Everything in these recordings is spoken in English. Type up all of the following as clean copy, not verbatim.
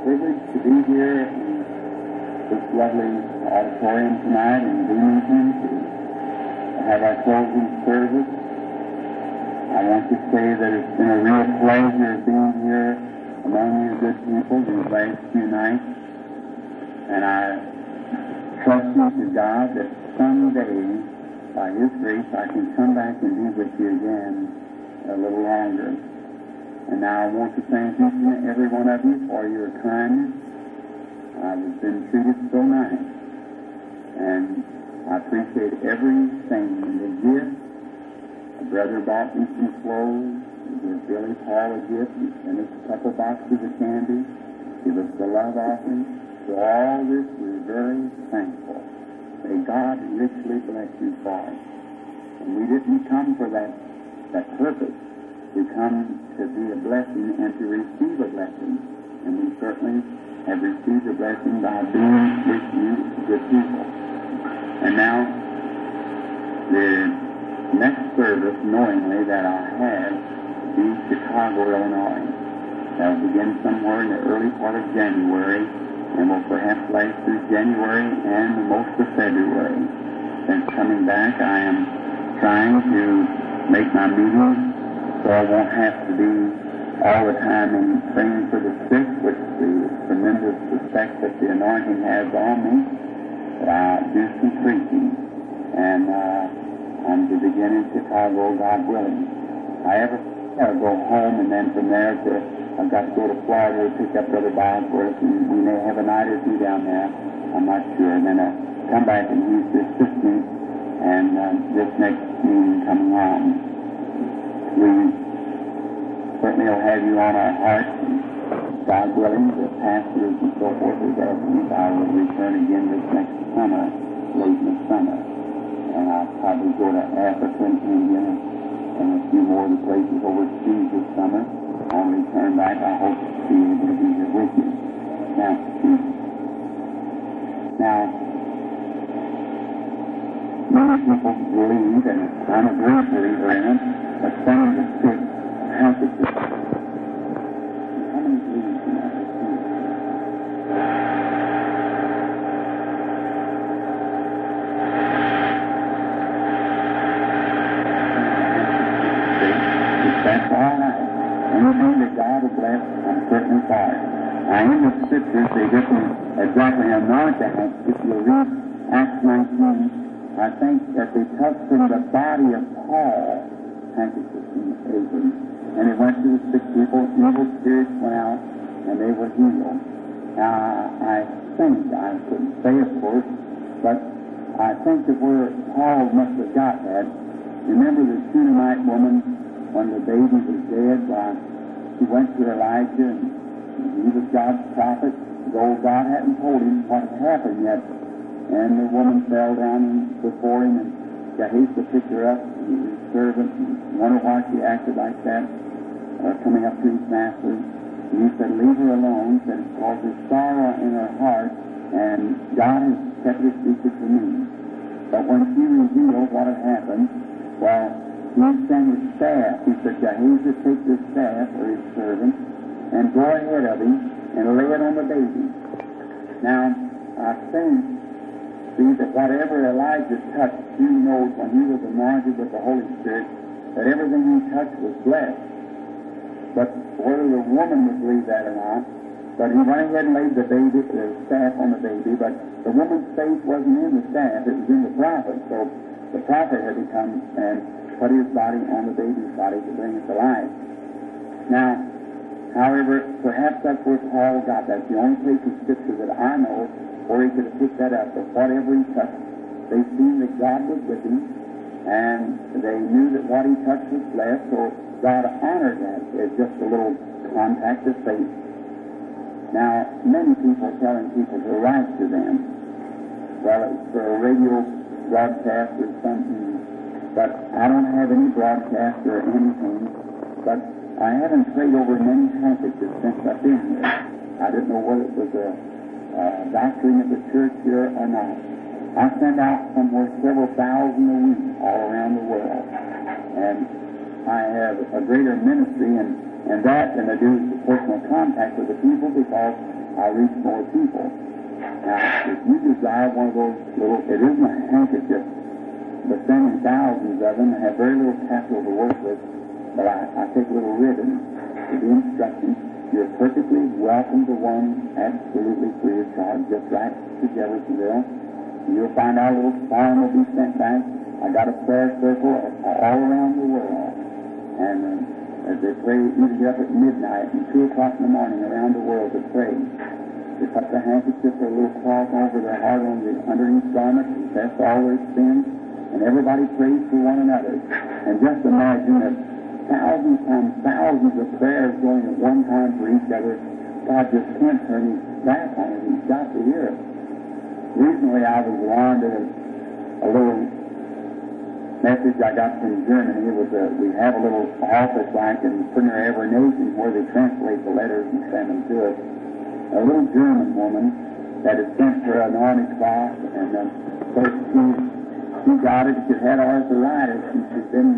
privilege to be here in this lovely auditorium tonight in Bloomington to have our closing service. I want to say that it's been a real pleasure being here among you good people these last few nights. And I trust to God that someday, by His grace, I can come back and be with you again a little longer. And now I want to thank each and every one of you for your kindness. I've been treated so nice. And I appreciate everything, the gift. A brother bought me some clothes. He gave Billy Paul a gift. He sent us a couple boxes of candy. Give us the love offering. For all this, we're very thankful. May God richly bless you for it. And we didn't come for that purpose. We come to be a blessing and to receive a blessing. And we certainly have received a blessing by being with you, good people. And now, the next service, knowingly, that I have be Chicago, Illinois. That will begin somewhere in the early part of January and will perhaps last through January and most of February. Since coming back, I am trying to make my meetings so I won't have to be all the time in praying for the sick, which the tremendous respect that the anointing has on me. But I do some preaching, and I'm to begin in Chicago, God willing. I ever go home, and then from there I've got to go to Florida to pick up Brother Bosworth, and we may have a night or two down there. I'm not sure. And then I'll come back and use this system, and this next meeting coming on. We certainly will have you on our hearts, and God willing, the pastors and so forth is asking if I will return again this next summer, late in the summer. And I'll probably go to Africa and India and a few more of the places overseas this summer. I'll return back. I hope to be able to be here with you. Now, many people believe, and I'm a great believer in it, that sending the sick handkerchief. How many believe in that? That's all right. Anything that God has blessed, I'm certainly for it. Now, in the scriptures, they didn't exactly anoint the handkerchief. If you read Acts 19, I think that they touched in the body of Paul, handkerchief in the apron, and it went to the sick people, evil spirits went out, and they were healed. Now, I think, I couldn't say, of course, but I think that where Paul must have got that, remember the Shunammite woman, when the baby was dead, he went to Elijah, and he was God's prophet, though God hadn't told him what had happened yet. And the woman fell down before him, and Gehazi picked her up, and his servant, and wondered why she acted like that, coming up to his master. And he said, leave her alone, said, because there's sorrow in her heart, and God has kept his secret from me. But when she revealed what had happened, well, he sent his staff. He said, Gehazi, take this staff, or his servant, and go ahead of him, and lay it on the baby. Now, I think, see, that whatever Elijah touched, he knows when he was anointed with the Holy Spirit, that everything he touched was blessed. But whether the woman would believe that or not, but he went ahead and laid the staff on the baby, but the woman's faith wasn't in the staff, it was in the prophet. So the prophet had to come and put his body on the baby's body to bring it to life. Now, however, perhaps that's where Paul got that. It's the only place in Scripture that I know where he could have picked that up. But whatever he touched, they seen that God was with him, and they knew that what he touched was blessed, so God honored that as just a little contact of faith. Now, many people are telling people to write to them. Well, it's for a radio broadcast or something, but I don't have any broadcast or anything. But I haven't prayed over many handkerchiefs since I've been here. I didn't know whether it was a doctrine of the church here or not. I send out somewhere several thousand a week all around the world. And I have a greater ministry and that than I do personal contact with the people, because I'll reach more people. Now, if you desire one of those little, it isn't a handkerchief, but sending thousands of them, I have very little capital to work with, but I take a little ribbon with the instructions. You're perfectly welcome to one, absolutely free of charge. Just write to Jeffersonville. You'll find out a little form will be sent back. I got a prayer circle all around the world. And as they pray, you get up at midnight and 2 o'clock in the morning around the world to pray. They put the handkerchief or a little cloth over their heart on the underneath garment, confess all their sins, and everybody prays for one another. And just imagine that thousands times thousands of prayers going at one time for each other. God just can't turn his back on it. He's got to hear it. Recently I was warned of a little message I got from Germany. It was we have a little office like in pretty near every nation where they translate the letters and send them to us. A little German woman that had sent for an army cross, and so she got it. She had arthritis, and she'd been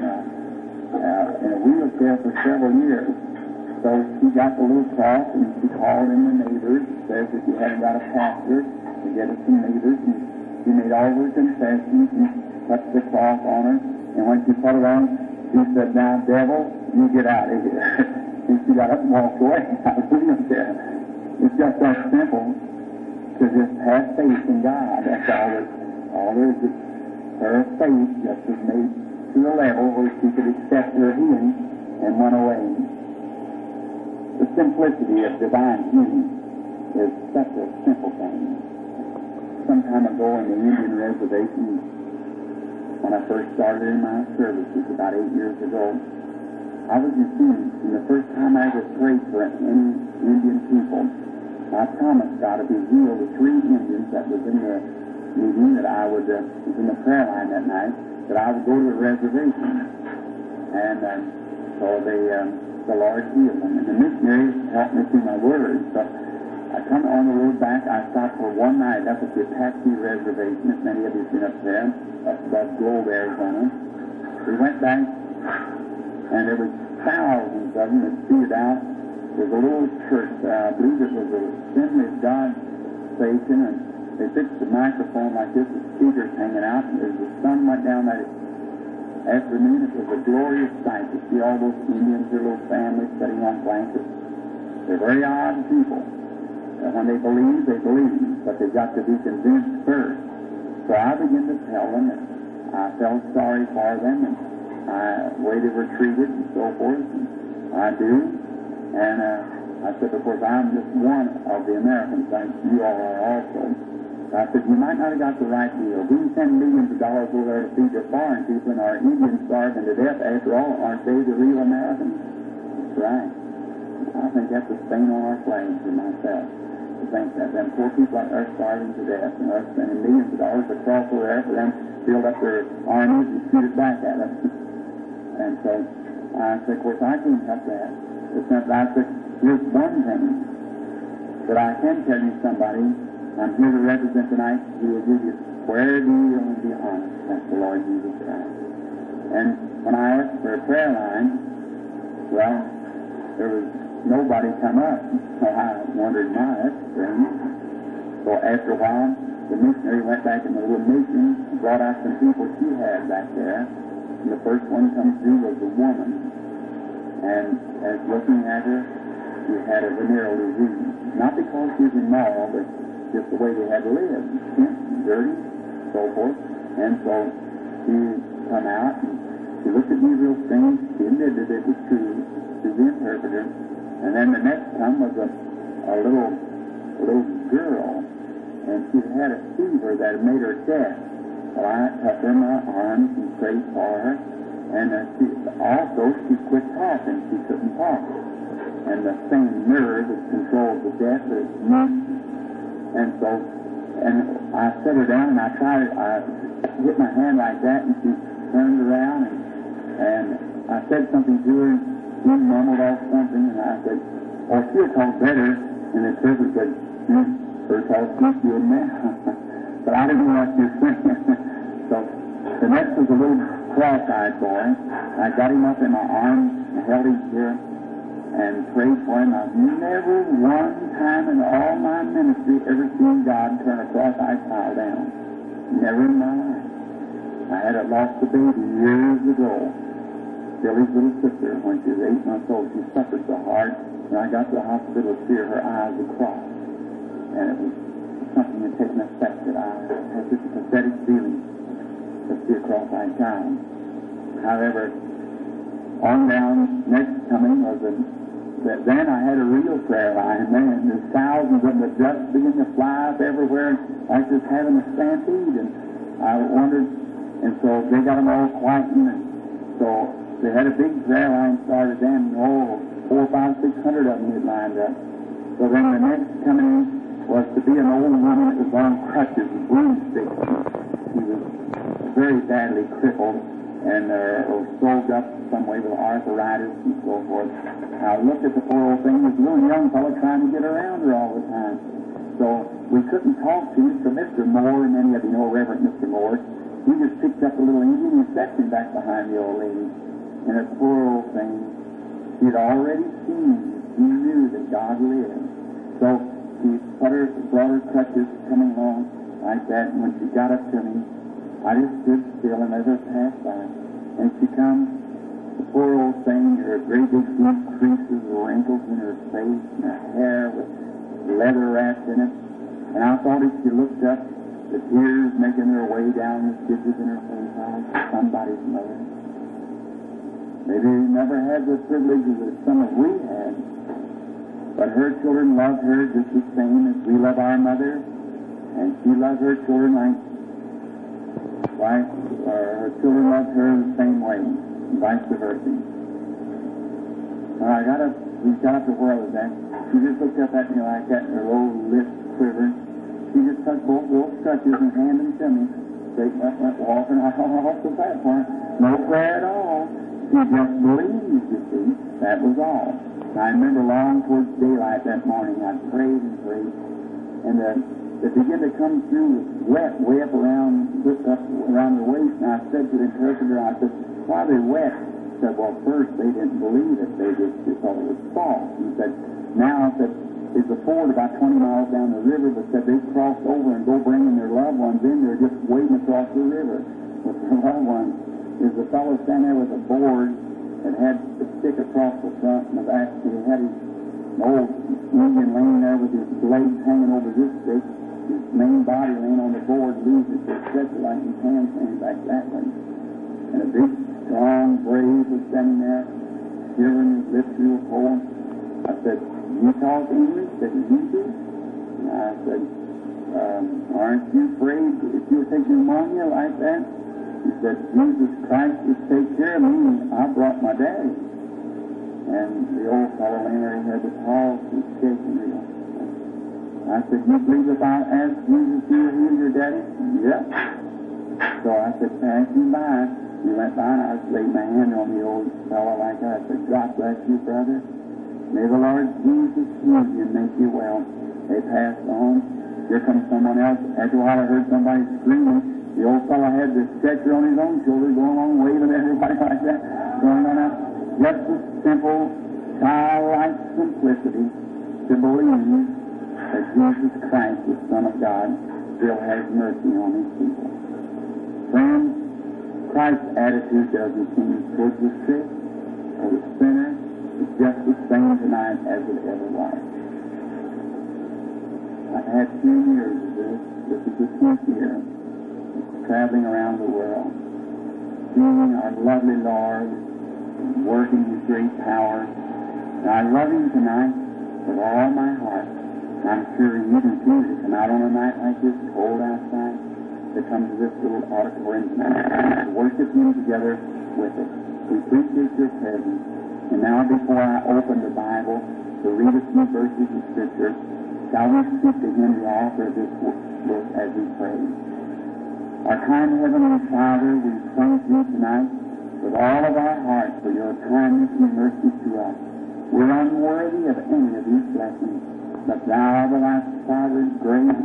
in a wheelchair for several years. So she got the little cross, and she called in the neighbors, says if you hadn't got a pastor, to get us some neighbors, and she made all her confessions and touched the cross on her, and when she put it on, she said, "Now, devil, you get out of here." And she got up and walked away out of the wheelchair. It's just that simple to just have faith in God. That's all there is. Her faith just was made to a level where she could accept her healing and went away. The simplicity of divine healing is such a simple thing. Some time ago in the Indian reservation, when I first started in my services about 8 years ago, I was infused, and the first time I ever prayed for any Indian people, I promised God to be healed the 3 Indians that was in the meeting that I would, was in the prayer line that night, that I would go to the reservation. And so the Lord healed them. And the missionaries helped me through my words. So I come on the road back. I stopped for one night up at the Apache Reservation, if many of you have been up there, up above Globe, Arizona. We went back, and there was thousands of them that seated out. There's a little church, I believe it was a Assembly of God station, and they fixed the microphone like this with speakers hanging out, and as the sun went down that afternoon, it was a glorious sight to see all those Indians, their little families sitting on blankets. They're very odd people. And when they believe, but they've got to be convinced first. So I began to tell them that I felt sorry for them, and the way they were treated and so forth, and I do. And I said, of course, I'm just one of the Americans, like you all are also. I said, you might not have got the right deal. We send millions of dollars over there to feed the foreign people, and our Indians starving to death. After all, aren't they the real Americans? That's right. I think that's a stain on our flag for myself. To think that them poor people are starving to death, and us spending millions of dollars to cross over there for them to build up their armies and shoot it back at us. And so I said, of course, I can't help that. I said, here's one thing that I can tell you somebody I'm here to represent tonight who will give you square deal and be honest. That's the Lord Jesus Christ. And when I asked for a prayer line, well, there was nobody come up. So I wondered, that's strange. So after a while, the missionary went back in the little mission and brought out some people she had back there. And the first one comes through was a woman. And as looking at her, she had a venereal disease. Not because she was immoral, but just the way they had lived. Dirty, so forth. And so she come out, and she looked at me real strange. She admitted it was true to the interpreter. And then the next time was a little girl, and she had a fever that made her deaf. Well, I took her in my arms and prayed for her. And she quit talking. She couldn't talk. And the same nerve that controls the deaf is mute. And so, I set her down, and I hit my hand like that, and she turned around, and I said something to her, and she mumbled off something, and I said, "Oh, she'll talk better." And the interpreter said, "Her talk she's good now." But I didn't know what she was saying. So the next was a little cross-eyed boy. I got him up in my arms and held him here, and prayed for him. I've never one time in all my ministry ever seen God turn a cross-eyed child down. Never in my life. I had lost a baby years ago. Billy's little sister, when she was 8 months old, she suffered so hard. When I got to the hospital to see her, her eyes would cross. And it was something that had taken effect that I had such a pathetic feeling to see a cross-eyed child. However, on down, next coming was then I had a real prayer line. Man, there's thousands of them that just began to fly up everywhere, like just having a stampede. And I wondered, and so they got them all quietened, and so they had a big prayer line started then, 400, 500, 600 of them had lined up. So then the next coming was to be an old woman that was on crutches and broomsticks. She was very badly crippled and or sewed up some way with arthritis and so forth. I looked at the poor old thing. There was a little young fellow trying to get around her all the time. So we couldn't talk to him. So Mr. Moore, and many of you know Reverend Mr. Moore, he just picked up a little Indian and set him back behind the old lady. And the poor old thing, she had already seen, she knew that God lived. So she brought her crutches coming along like that, and when she got up to me, I just stood still and let her pass by. And she comes, the poor old thing, her great big deep creases, wrinkles in her face, and her hair with leather wrapped in it. And I thought if she looked up, the tears making their way down the stitches in her face, I was somebody's mother. Maybe we never had the privileges that some of we had, but her children loved her just the same as we love our mother, and she loved her children like her children loved her the same way, and vice versa. When we got up to where I was at, she just looked up at me like that, and her old lips quivered. She just took both those crutches and handed them to me. Straight went walking off the platform. No prayer at all. She just believed, you see. That was all. I remember long towards daylight that morning, I prayed and prayed, and it began to come through wet way up around the waist. And I said to the interpreter, I said, why are they wet? He said, well, first they didn't believe it. They just thought it was false. He said, now, I said, it's a ford about 20 miles down the river, but said they crossed over and go bringing their loved ones in there just waiting across the river with their loved ones. There's a fellow standing there with a board that had a stick across the front and the back. He had his old Indian laying there with his blades hanging over this stick, his main body laying on the board, losing his stretcher like his hands hanging back that way. And a big, strong brave was standing there, shivering his lips through a hole. I said, you talk English? Said, you do? And I said, aren't you afraid if you'll take pneumonia like that? He said, Jesus Christ will take care of me. I brought my daddy. And the old fellow laying there, he had the pulse, he was shaking real. I said, you believe if I ask Jesus to heal your daddy? Yep. So I said, pass him by. He went by and I laid my hand on the old fellow like that. I said, God bless you, brother. May the Lord Jesus heal you and make you well. They passed on. Here comes someone else. After a while I heard somebody screaming. The old fellow had the stretcher on his own shoulder going along, waving at everybody like that. Going on out. Just a simple, childlike simplicity to believe that Jesus Christ, the Son of God, still has mercy on his people. Friends, Christ's attitude doesn't change towards the sick or the sinner. It's just the same tonight as it ever was. I've had 2 years of this. This is the 10th year. Traveling around the world, seeing our lovely Lord working His great power. And I love Him tonight with all my heart. And I'm sure you do too, to come out on a night like this, cold outside, to come to this little auditorium tonight, to worship Him together with us. We appreciate your presence. And now before I open the Bible to read a few verses of Scripture, shall we speak to Him, the author of this book, as we pray. Our kind Heavenly Father, we praise You tonight with all of our hearts for Your kindness and mercy to us. We're unworthy of any of These blessings, but Thou, everlasting Father, great.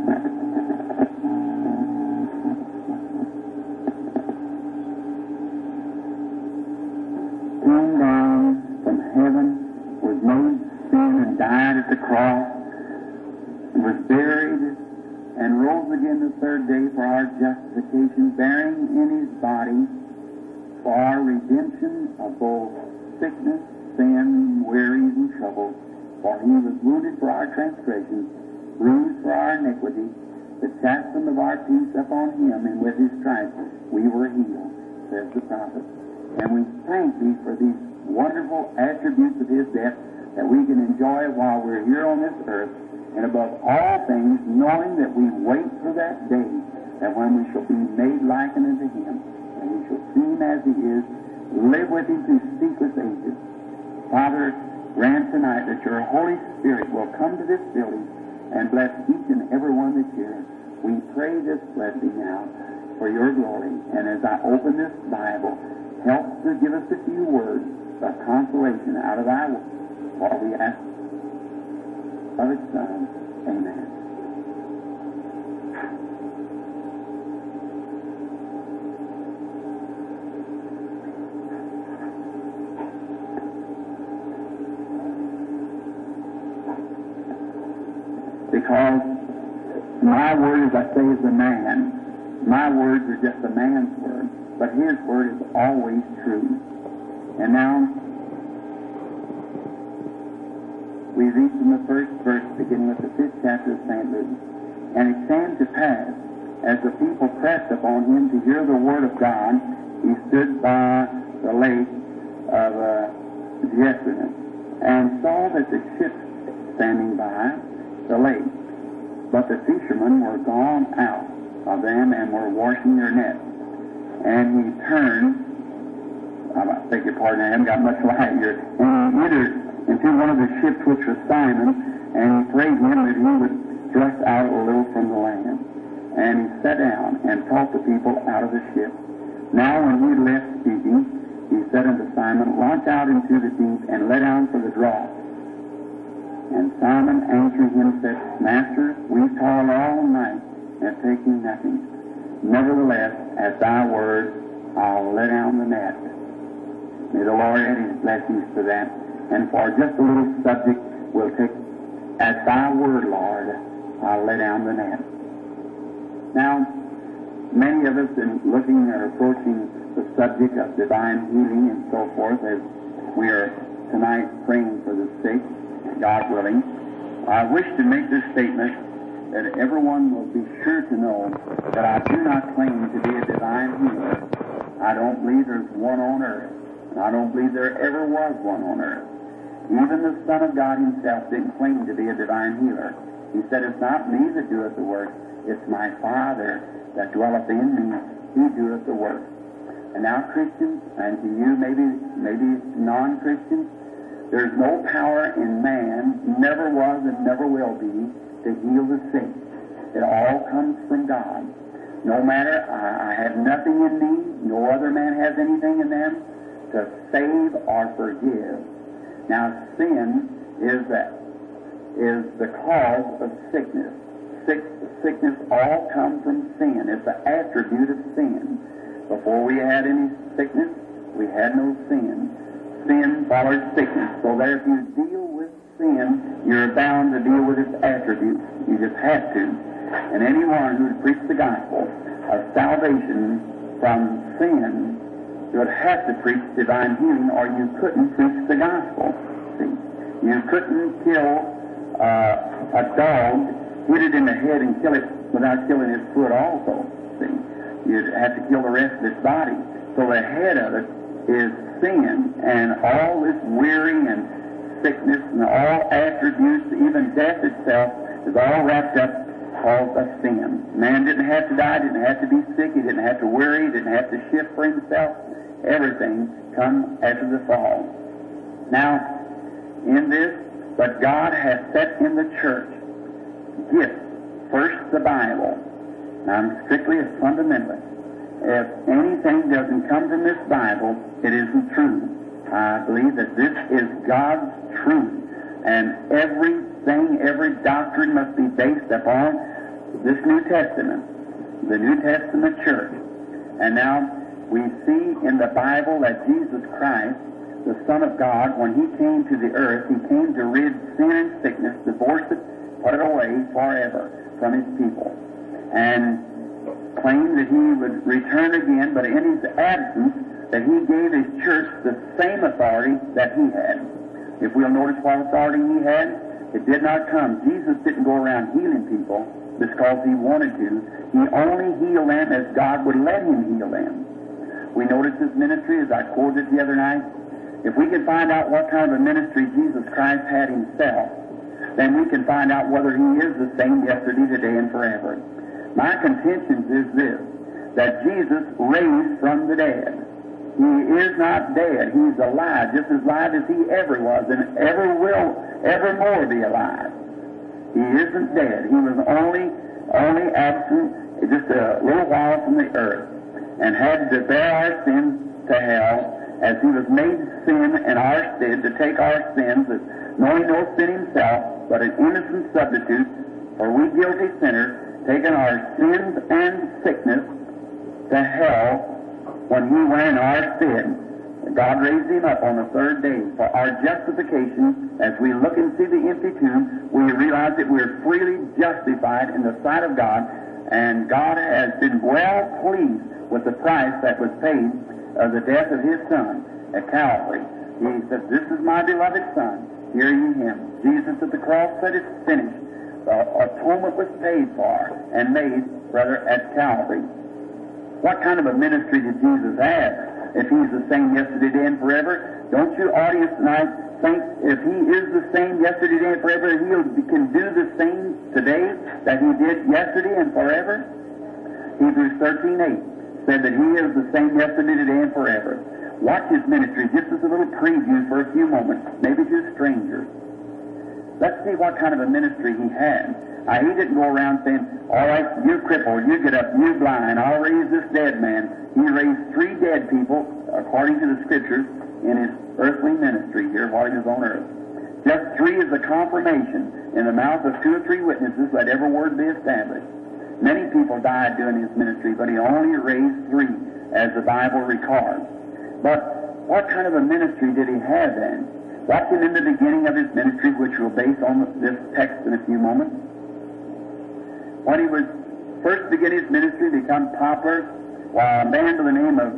Come down from heaven with no sin and died at the cross, was buried, and rose again the third day for our justification, bearing in his body for our redemption of both sickness, sin, wearies, and troubles. For he was wounded for our transgressions, bruised for our iniquity. The chastisement of our peace upon him, and with his stripes we were healed, says the prophet. And we thank thee for these wonderful attributes of his death that we can enjoy while we're here on this earth, and above all things, knowing that we wait for that day, that when we shall be made like unto him, and we shall see him as he is, live with him through ceaseless ages. Father, grant tonight that your Holy Spirit will come to this building and bless each and every one that's here. We pray this blessing now for your glory. And as I open this Bible, help to give us a few words of consolation out of thy word. While we ask of its Son. Amen. Because my word, as I say, is a man. My words are just a man's word, but his word is always true. And now, we read from the first verse, beginning with the 5th chapter of St. Luke. And it came to pass, as the people pressed upon him to hear the word of God, he stood by the lake of Gennesaret, and saw that the ships standing by the lake, but the fishermen were gone out of them and were washing their nets. And he turned, I beg your pardon, I haven't got much light here, and he entered into one of the ships, which was Simon, and he prayed him that he would thrust out a little from the land. And he sat down and taught the people out of the ship. Now when he left speaking, he said unto Simon, Launch out into the deep, and let down for the draught. And Simon answering him said, Master, we toil all night, and taking nothing. Nevertheless, at thy word, I'll let down the net. May the Lord add his blessings to that. And for just a little subject, we'll take, at thy word, Lord, I'll lay down the net. Now, many of us in looking or approaching the subject of divine healing and so forth, as we are tonight praying for the sick, God willing, I wish to make this statement that everyone will be sure to know that I do not claim to be a divine healer. I don't believe there's one on earth. And I don't believe there ever was one on earth. Even the Son of God himself didn't claim to be a divine healer. He said, It's not me that doeth the work, it's my Father that dwelleth in me. He doeth the work. And now, Christians, and to you, maybe non-Christians, there's no power in man, never was and never will be, to heal the sick. It all comes from God. No matter, I have nothing in me, no other man has anything in them to save or forgive. Now, sin is the cause of sickness. Sickness all comes from sin. It's an attribute of sin. Before we had any sickness, we had no sin. Sin followed sickness. So that if you deal with sin, you're bound to deal with its attributes. You just have to. And anyone who would preach the gospel of salvation from sin, you would have to preach divine healing, or you couldn't preach the gospel. See, you couldn't kill a dog, hit it in the head, and kill it without killing its foot also. See, you'd have to kill the rest of its body. So the head of it is sin, and all this weary and sickness and all attributes, even death itself, is all wrapped up called a sin. Man didn't have to die, didn't have to be sick, he didn't have to worry, he didn't have to shift for himself. Everything come after the fall. Now, in this, but God has set in the church gifts. First, the Bible. Now, I'm strictly a fundamentalist. If anything doesn't come from this Bible, it isn't true. I believe that this is God's truth, and everything, every doctrine must be based upon this New Testament, the New Testament church. And now, we see in the Bible that Jesus Christ the Son of God, when He came to the earth, He came to rid sin and sickness, divorce it, put it away forever from His people, and claimed that He would return again, but in His absence, that He gave His church the same authority that He had. If we'll notice what authority He had, it did not come. Jesus didn't go around healing people because He wanted to. He only healed them as God would let Him heal them. We noticed His ministry, as I quoted the other night. If we can find out what kind of a ministry Jesus Christ had Himself, then we can find out whether He is the same yesterday, today, and forever. My contention is this, that Jesus raised from the dead. He is not dead. He's alive, just as alive as He ever was and ever will, evermore be alive. He isn't dead. He was only absent just a little while from the earth and had to bear our sins to hell as He was made sin in our stead to take our sins, knowing no sin Himself, but an innocent substitute for we guilty sinners, taking our sins and sickness to hell when He went in our stead. God raised Him up on the third day for our justification. As we look and see the empty tomb, we realize that we're freely justified in the sight of God, and God has been well pleased with the price that was paid of the death of His Son at Calvary. He said, "This is my beloved Son, hear ye Him." Jesus at the cross said, "It's finished." The atonement was paid for and made, brother, at Calvary. What kind of a ministry did Jesus have? If He's the same yesterday, today, and forever, don't you, audience tonight, think if He is the same yesterday, today, and forever, He can do the same today that He did yesterday and forever? Hebrews 13:8 said that He is the same yesterday, today, and forever. Watch His ministry just as a little preview for a few moments, maybe to strangers. Let's see what kind of a ministry He had. He didn't go around saying, "All right, you crippled, you get up, you blind, I'll raise this dead man." He raised 3 dead people, according to the Scriptures, in His earthly ministry here while He was on earth. Just 3 is a confirmation. In the mouth of 2 or 3 witnesses, let every word be established. Many people died doing His ministry, but He only raised 3, as the Bible records. But what kind of a ministry did He have then? Watch Him in the beginning of His ministry, which we'll base on this text in a few moments. When He was first beginning His ministry, become popular, while a man by the name of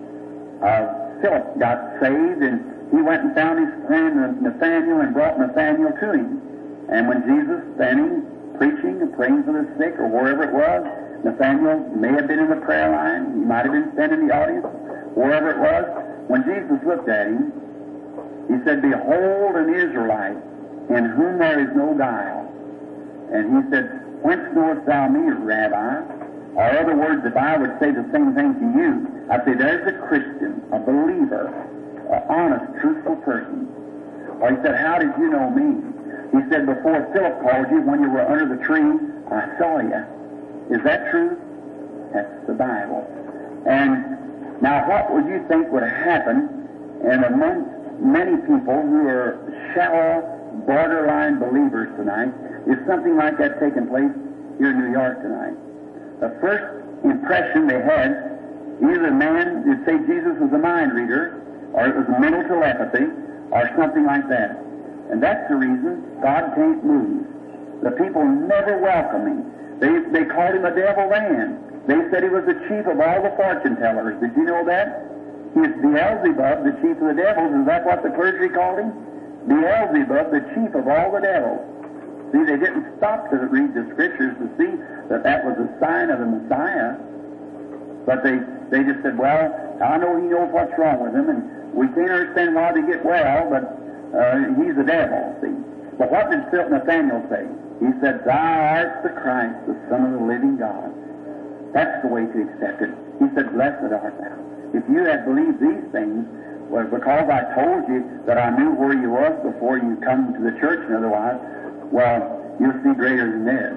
Philip got saved, and he went and found his friend Nathaniel and brought Nathaniel to him. And when Jesus standing, preaching and praying for the sick, or wherever it was, Nathaniel may have been in the prayer line, he might have been standing in the audience, wherever it was. When Jesus looked at him, He said, "Behold an Israelite, in whom there is no guile." And he said, "Whence knowest thou me, Rabbi?" Or in other words, if I would say the same thing to you, I'd say, there's a Christian, a believer, an honest, truthful person. Or he said, "How did you know me?" He said, "Before Philip called you, when you were under the tree, I saw you." Is that true? That's the Bible. And now what would you think would happen in amongst many people who are shallow, borderline believers tonight, if something like that taking place here in New York tonight? The first impression they had, either a man would say Jesus was a mind reader, or it was mental telepathy, or something like that. And that's the reason God can't move. The people never welcome Him. They called Him a devil then. They said He was the chief of all the fortune tellers. Did you know that? He's Beelzebub, the chief of the devils. Is that what the clergy called Him? Beelzebub, the chief of all the devils. See, they didn't stop to read the Scriptures to see that that was a sign of the Messiah. But they just said, "Well, I know He knows what's wrong with him, and we can't understand why they get well, but he's a devil." See. But what did Nathaniel say? He said, "Thou art the Christ, the Son of the living God." That's the way to accept it. He said, "Blessed art thou." If you had believed these things, well, because I told you that I knew where you was before you come to the church and otherwise, well, you'll see greater than this.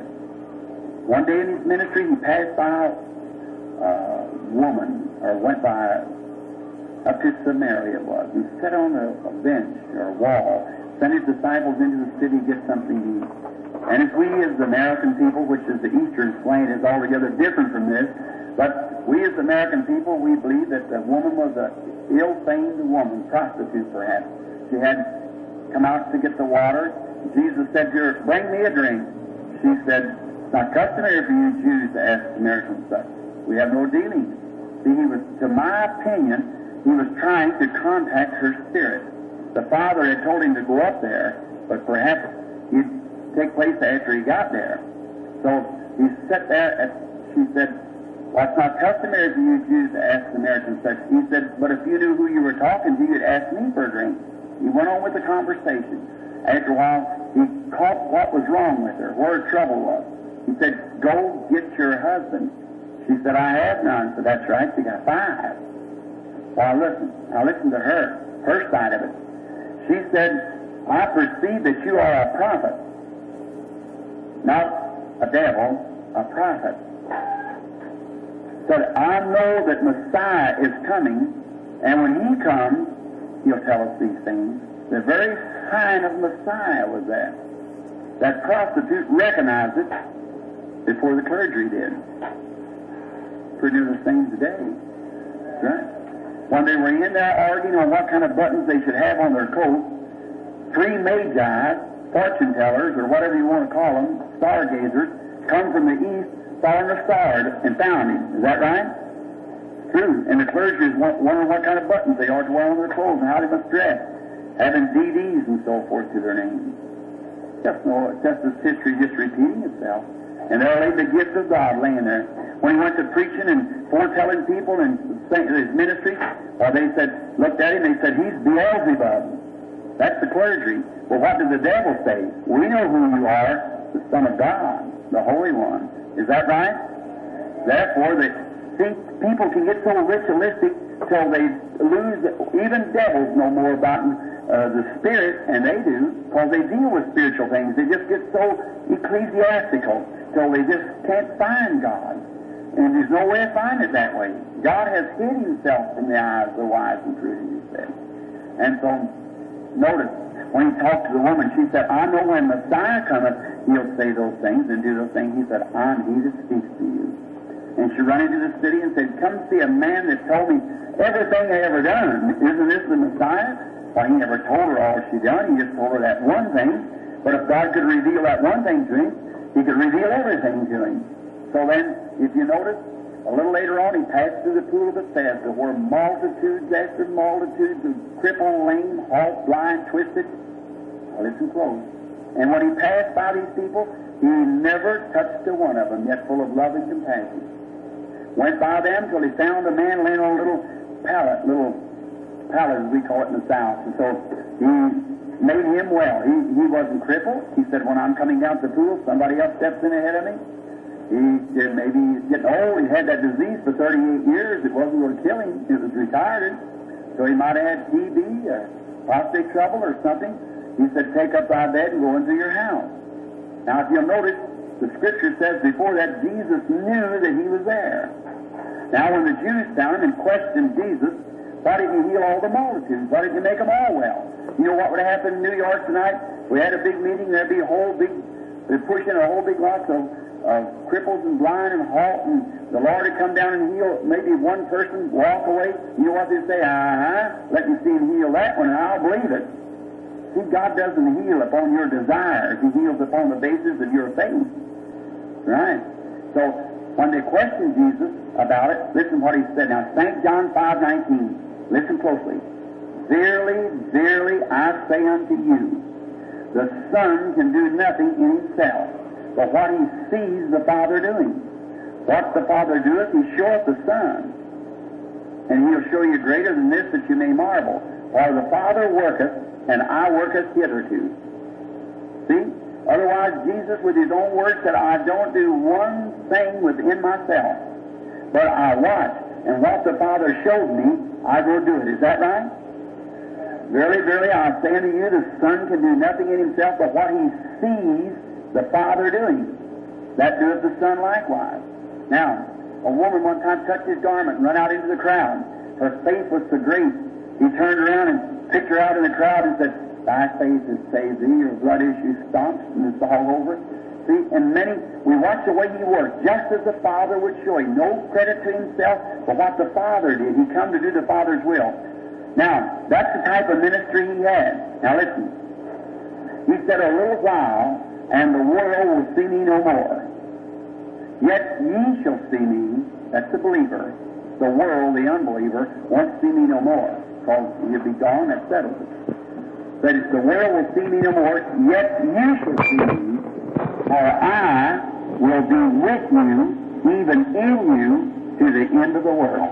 One day in His ministry, He passed by a woman, or went by up to Samaria it was, and sat on a bench or a wall, sent His disciples into the city to get something to eat. And as we as American people, which is the Eastern slant, is altogether different from this, but we as American people, we believe that the woman was ill-famed woman, prostitute perhaps. She had come out to get the water. Jesus said to her, "Bring me a drink." She said, "It's not customary for you Jews to ask Samaritans such. We have no dealings." See, he was, to my opinion, he was trying to contact her spirit. The Father had told him to go up there, but perhaps he'd take place after he got there. So he sat there, and she said, "Well, it's not customary for you Jews to ask Samaritans such." He said, "But if you knew who you were talking to, you'd ask me for a drink." He went on with the conversation. After a while, he caught what was wrong with her, where her trouble was. He said, "Go get your husband." She said, "I have none." So that's right, she got 5. Well, listen to her side of it. She said, "I perceive that you are a prophet." Not a devil, a prophet. Said, "I know that Messiah is coming, and when he comes, he'll tell us these things." The very sign of Messiah was that. That prostitute recognized it before the clergy did. Pretty near the same today. Right? When they were in there arguing on what kind of buttons they should have on their coat, 3 magi, fortune tellers, or whatever you want to call them, stargazers, come from the east, saw a star, and found him. Is that right? True. And the clergy is wondering what kind of buttons they ought to wear on their clothes and how they must dress, having DDs and so forth to their names. Just as history just repeating itself. And there lay the gift of God laying there. When he went to preaching and foretelling people and his ministry, well, they looked at him, they said, "He's Beelzebub." That's the clergy. Well, what did the devil say? "We know who you are, the Son of God, the Holy One." Is that right? Therefore, people can get so ritualistic till they lose, even devils know more about the Spirit, and they do, because they deal with spiritual things. They just get so ecclesiastical till they just can't find God. And there's no way of finding it that way. God has hid himself from the eyes of the wise and prudent, he said. And so, notice, when he talked to the woman, she said, "I know when Messiah cometh, he'll say those things and do those things." He said, "I'm he that speaks to you." And she ran into the city and said, "Come see a man that told me everything I ever done. Isn't this the Messiah?" Well, he never told her all she done. He just told her that one thing. But if God could reveal that one thing to him, he could reveal everything to him. So then, if you notice, a little later on, he passed through the pool of Bethesda, where multitudes after multitudes of crippled, lame, halt, blind, twisted. Now listen close. And when he passed by these people, he never touched a one of them, yet full of love and compassion. Went by them till he found a man laying on a little pallet as we call it in the South. And so he made him well. He wasn't crippled. He said, "When I'm coming down to the pool, somebody else steps in ahead of me." He said, maybe he's getting old. He had that disease for 38 years. It wasn't going to kill him. It was retarded. So he might have had TB or prostate trouble or something. He said, "Take up thy bed and go into your house." Now, if you'll notice, the Scripture says before that Jesus knew that he was there. Now, when the Jews found him and questioned Jesus, why didn't you heal all the multitudes? Why didn't you make them all well? You know what would happen in New York tonight? We had a big meeting. There'd be they're pushing a whole big lots of cripples and blind and halt, and the Lord would come down and heal maybe one person, walk away. You know what they say? Let me see him heal that one, and I'll believe it. See, God doesn't heal upon your desires. He heals upon the basis of your faith. Right? So, when they questioned Jesus about it, listen what he said. Now, St. John 5:19. Listen closely. "Verily, verily, I say unto you, the Son can do nothing in himself, but what he sees the Father doing. What the Father doeth, he showeth the Son. And he'll show you greater than this, that you may marvel. For the Father worketh, and I worketh hitherto." See? Otherwise, Jesus, with his own words, said, "I don't do one thing within myself, but I watch, and what the Father shows me, I will do it." Is that right? "Verily, verily, I say unto you, the Son can do nothing in himself, but what he sees the Father doing. That doeth the Son likewise." Now, a woman one time touched his garment and run out into the crowd. Her faith was so great, he turned around and picked her out in the crowd and said, "Thy faith has saved thee, your blood issue stopped," and it's all over. See, and we watch the way he worked, just as the Father would show him. No credit to himself, but what the Father did. He come to do the Father's will. Now, that's the type of ministry he had. Now listen. He said, a little while, and the world will see me no more. Yet ye shall see me, that's the believer. The world, the unbeliever, won't see me no more. Because you'll be gone, that settles it. But if the world will see me no more, yet you shall see me, for I will be with you, even in you, to the end of the world.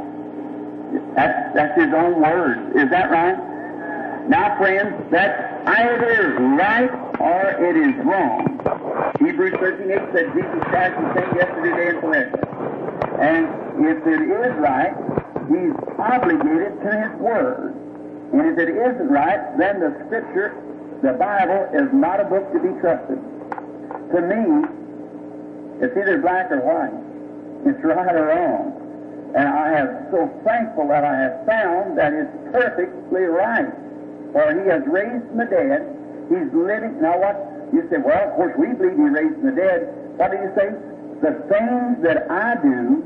That's his own words. Is that right? Now, friends, that's either right or it is wrong. Hebrews 13:8 said Jesus Christ is the same yesterday, today, and forever. And if it is right, he's obligated to his word. And if it isn't right, then the Scripture, the Bible, is not a book to be trusted. To me, it's either black or white. It's right or wrong. And I am so thankful that I have found that it's perfectly right. For he has raised from the dead. He's living. Now what? You say, well, of course we believe he raised from the dead. What do you say? The things that I do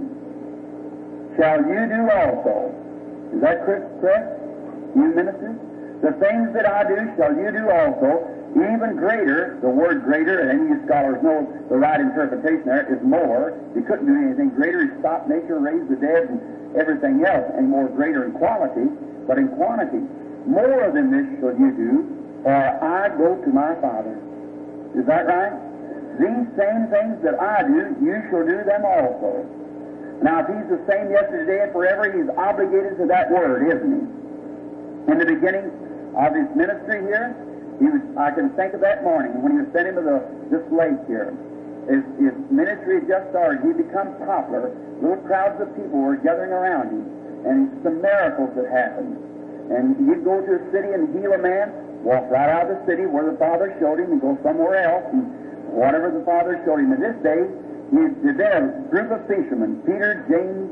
shall you do also. Is that correct? You ministers? The things that I do shall you do also. Even greater, the word greater, and you scholars know the right interpretation there, is more. You couldn't do anything greater. He stopped nature, raised the dead, and everything else, and more greater in quality, but in quantity. More than this shall you do, or I go to my Father. Is that right? These same things that I do, you shall do them also. Now, if he's the same yesterday, today, and forever, he's obligated to that word, isn't he? In the beginning of his ministry here, I can think of that morning when he was sent into this lake here. His ministry had just started. He become popular. Little crowds of people were gathering around him, and some miracles had happened. And he'd go to a city and heal a man, walk right out of the city where the Father showed him, and go somewhere else, and whatever the Father showed him. And this day, there'd been a group of fishermen. Peter, James,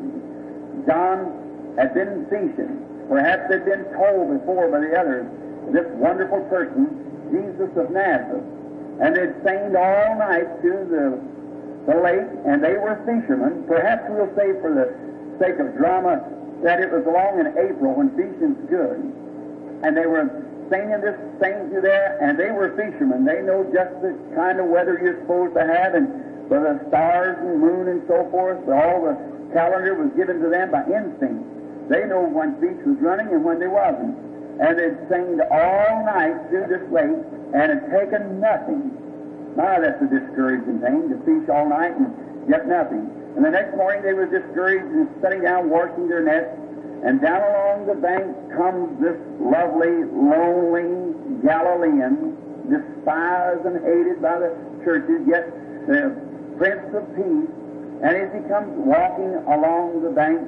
John had been fishing. Perhaps they'd been told before by the others, this wonderful person, Jesus of Nazareth. And they'd sailed all night to the lake, and they were fishermen. Perhaps we'll say for the sake of drama that it was along in April when fishing's good. And they were singing this thing through there, and they were fishermen. They know just the kind of weather you're supposed to have, and for the stars and moon and so forth, all the calendar was given to them by instinct. They know when fish was running and when they wasn't. And they'd sing all night through this lake and had taken nothing. Now that's a discouraging thing, to fish all night and get nothing. And the next morning they were discouraged and sitting down washing their nets, and down along the bank comes this lovely, lonely Galilean, despised and hated by the churches, yet the Prince of Peace. And as he comes walking along the bank,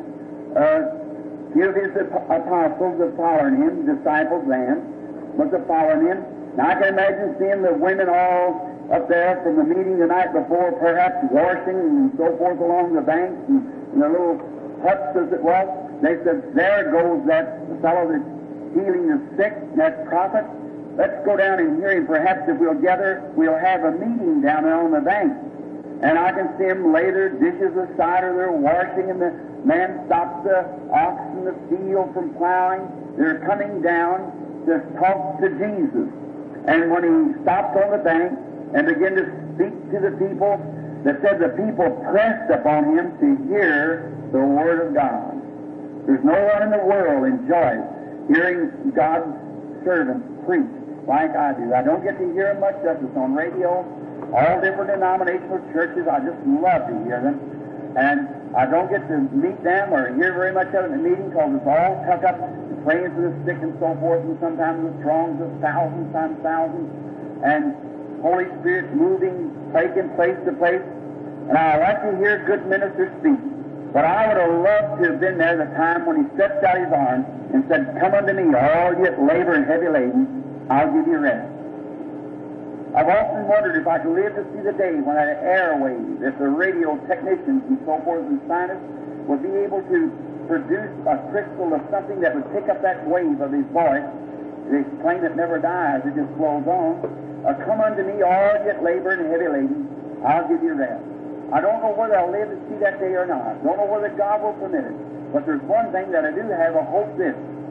few of his apostles are following him, disciples then, was following him. Now I can imagine seeing the women all up there from the meeting the night before, perhaps washing and so forth along the banks and the little huts as it was. They said, there goes that fellow that's healing the sick, that prophet. Let's go down and hear him. Perhaps if we'll gather, we'll have a meeting down there on the bank. And I can see them lay their dishes aside, or they're washing, and the man stops the ox in the field from plowing. They're coming down to talk to Jesus. And when he stopped on the bank and began to speak to the people, they said the people pressed upon him to hear the Word of God. There's no one in the world enjoys hearing God's servants preach like I do. I don't get to hear them much justice on radio. All different denominational churches, I just love to hear them. And I don't get to meet them or hear very much of it in the meeting because it's all tucked up and praying for the sick and so forth, and sometimes the throngs of thousands times thousands, and Holy Spirit moving, taking place to place. And I like to hear good ministers speak. But I would have loved to have been there the time when he stretched out his arms and said, come unto me, all ye that labor and heavy laden, I'll give you rest. I've often wondered if I could live to see the day when that airwave, if the radio technicians and so forth and scientists would be able to produce a crystal of something that would pick up that wave of his voice, the plane that never dies, it just flows on. Come unto me, all ye that labor and heavy laden, I'll give you rest. I don't know whether I'll live to see that day or not. Don't know whether God will permit it. But there's one thing that I do have a hope this,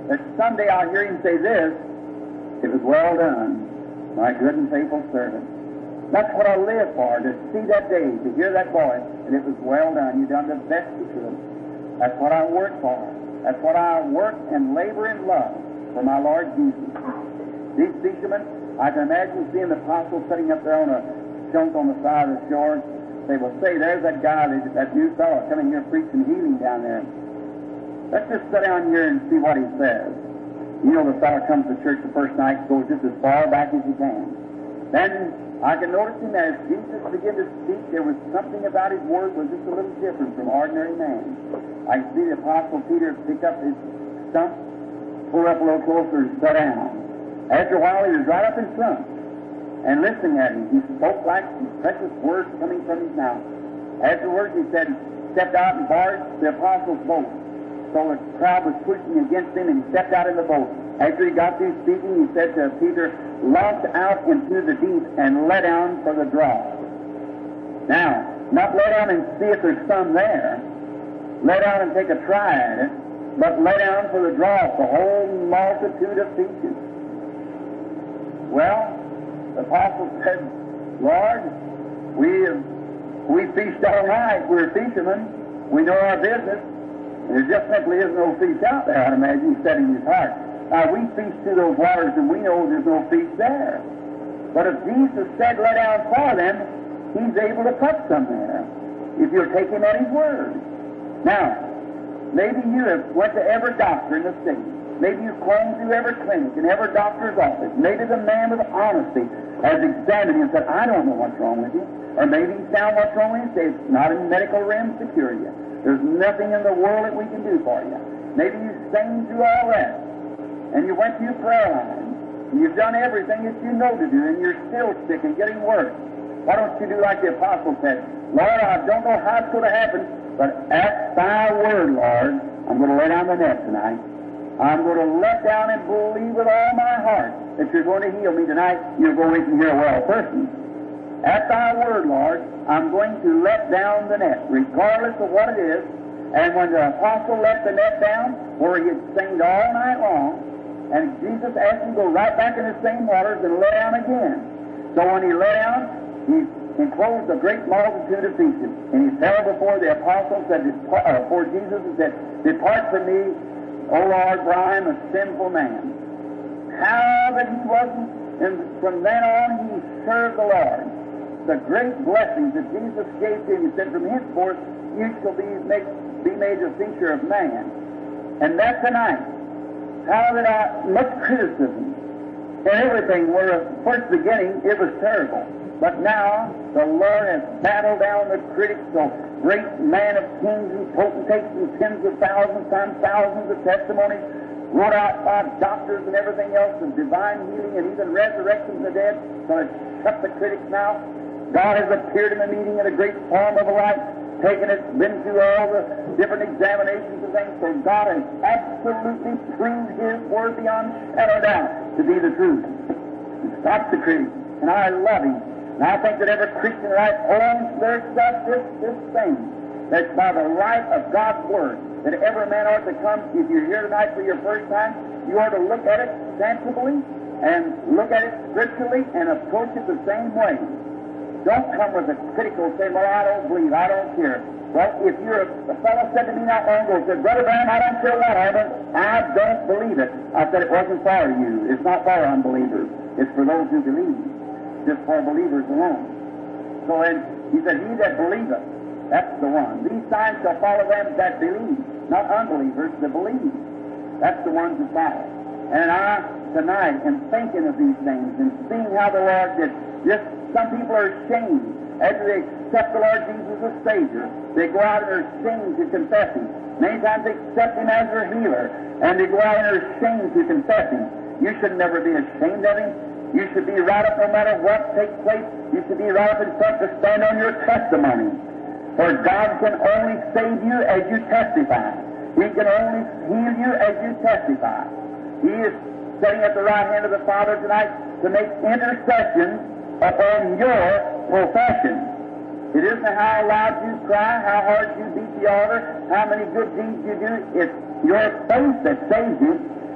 that someday I'll hear Him say this, "It was well done, my good and faithful servant." That's what I live for, to see that day, to hear that voice, and it was well done. You've done the best you could. That's what I work for. That's what I work and labor in love for my Lord Jesus. These fishermen, I can imagine seeing the apostles sitting up there on a chunk on the side of the shore. They will say, "There's that guy, that new fellow coming here preaching healing down there. Let's just sit down here and see what he says." You know, the fellow comes to church the first night, goes just as far back as he can. Then I can notice him as Jesus began to speak, there was something about his word was just a little different from ordinary man. I can see the Apostle Peter pick up his stump, pull up a little closer and sit down. After a while, he was right up in front and listening at him. He spoke like precious words coming from his mouth. Afterwards, he said, stepped out and barred the apostles' boat. So the crowd was pushing against him, and he stepped out in the boat. After he got through speaking, he said to Peter, "Launch out into the deep and let down for the draw." Now, not let down and see if there's some there. Let down and take a try at it, but let down for the draw, the whole multitude of fishes. Well, the apostle said, "Lord, we fished all night. We're fishermen. We know our business. There just simply is no fish out there," I'd imagine he said in his heart. Now, we fish through those waters, and we know there's no fish there. But if Jesus said, "Let down for them," He's able to put some there, if you'll take Him at His word. Now, maybe you have went to every doctor in the city. Maybe you've combed through every clinic and every doctor's office. Maybe the man with honesty has examined you and said, "I don't know what's wrong with you." Or maybe He's found what's wrong with you and says, "It's not in medical realms to cure you. There's nothing in the world that we can do for you." Maybe you've seen through all that, and you went to your prayer line, and you've done everything that you know to do, and you're still sick and getting worse. Why don't you do like the apostle said, "Lord, I don't know how it's going to happen, but at Thy word, Lord, I'm going to lay down the net tonight. I'm going to let down and believe with all my heart that You're going to heal me tonight. You're going to hear a well person. At Thy word, Lord, I'm going to let down the net, regardless of what it is." And when the apostle let the net down, where he had singed all night long, and Jesus asked him to go right back in the same waters and lay down again. So when he lay down, he enclosed a great multitude of fishes, and he fell before the apostles, before Jesus, and said, "Depart from me, O Lord, for I am a sinful man." How that he wasn't, and from then on he served the Lord. The great blessings that Jesus gave to him, He said, "From henceforth you shall be made a fisher of man." And that tonight, how that much criticism and everything were at first beginning, it was terrible. But now the Lord has battled down the critics, so great man of kings and potentates and tens of thousands, times thousands of testimonies, wrote out by doctors and everything else of divine healing and even resurrection of the dead. So it's shut the critics now. God has appeared in the meeting in a great form of a light, taken it, been through all the different examinations of things. So God has absolutely proved His word beyond shadow of doubt to be the truth. And stopped the critics. And I love Him. And I think that every Christian right owns their self this thing, that by the light of God's word, that every man ought to come. If you're here tonight for your first time, you ought to look at it sensibly and look at it scripturally and approach it the same way. Don't come with a critical saying, "Well, I don't believe, I don't care." Well, if you're a fellow said to me not long ago, said, "Brother Branham, I don't care what happens, I don't believe it." I said, "It wasn't for you. It's not for unbelievers. It's for those who believe. Just for believers alone." So then he said, "He that believeth," that's the one. "These signs shall follow them that believe," not unbelievers, that believe. That's the ones that follow. And I, tonight, am thinking of these things and seeing how the Lord did. Just some people are ashamed after they accept the Lord Jesus as Savior. They go out and are ashamed to confess Him. Many times they accept Him as their healer, and they go out and are ashamed to confess Him. You should never be ashamed of Him. You should be right up no matter what takes place. You should be right up in front to stand on your testimony. For God can only save you as you testify. He can only heal you as you testify. He is sitting at the right hand of the Father tonight to make intercession upon your profession. It isn't how loud you cry, how hard you beat the altar, how many good deeds you do. It's your faith that saves you.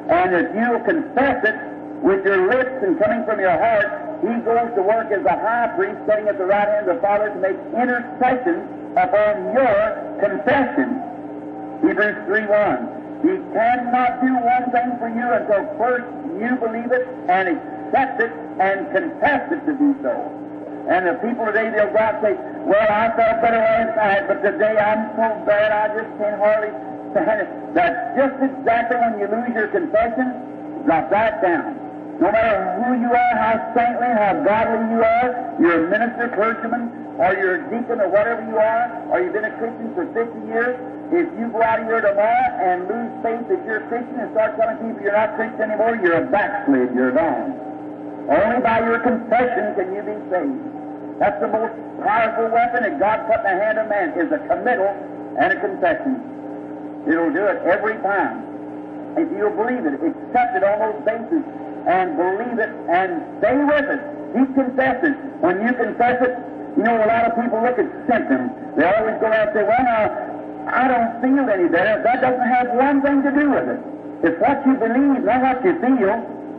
And if you confess it with your lips and coming from your heart, He goes to work as a high priest, sitting at the right hand of the Father to make intercession upon your confession. Hebrews 3:1. He cannot do one thing for you until first you believe it and accept it and confess it to be so. And the people today, they'll go out and say, well, I felt better last night, but today I'm so bad I just can't hardly stand it. That's just exactly when you lose your confession, drop right down. No matter who you are, how saintly, how godly you are, you're a minister, clergyman, or you're a deacon, or whatever you are, or you've been a Christian for 50 years, if you go out of here tomorrow and lose faith that you're a Christian and start telling people you're not Christian anymore, you're a backslid, you're gone. Only by your confession can you be saved. That's the most powerful weapon that God put in the hand of man, is a committal and a confession. It'll do it every time. If you'll believe it, accept it on those bases, and believe it, and stay with it. Keep confessing. When you confess it, you know, a lot of people look at symptoms. They always go out and say, well, now, I don't feel any better. That doesn't have one thing to do with it. It's what you believe, not what you feel.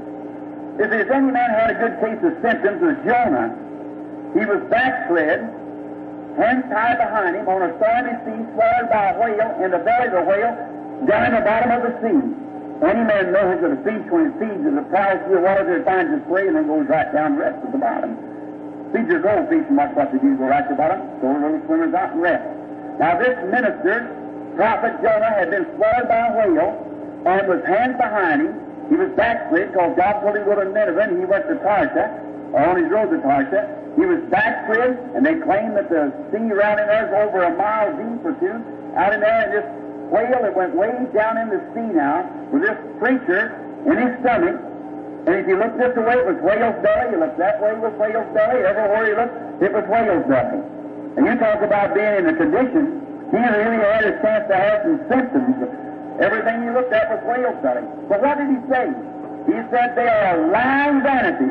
If there's any man who had a good case of symptoms, it was Jonah. He was backslid, hands tied behind him on a stormy sea, swallowed by a whale, in the belly of the whale, down in the bottom of the sea. Any man knows that a fish, when it feeds, is a prize to the water, it finds its way and then goes right down and rests at the bottom. Feed your goldfish, and watch what they do, go right to the bottom, go the little swimmers out and rest. Now this minister, prophet Jonah, had been swallowed by a whale and was hands behind him. He was backslid because God told him to go to Nineveh, and he went to Tarshish, or on his road to Tarshish. He was backslid, and they claimed that the sea around in there is over a mile deep or two out in there, and this whale that went way down in the sea now with this preacher in his stomach. And if you look this way, it was whale's belly. You look that way, it was whale's belly. Everywhere you look, it was whale's belly. And you talk about being in a condition, he really had a chance to have some symptoms. Everything you looked at was whale's belly. But what did he say? He said, they are a lying vanity.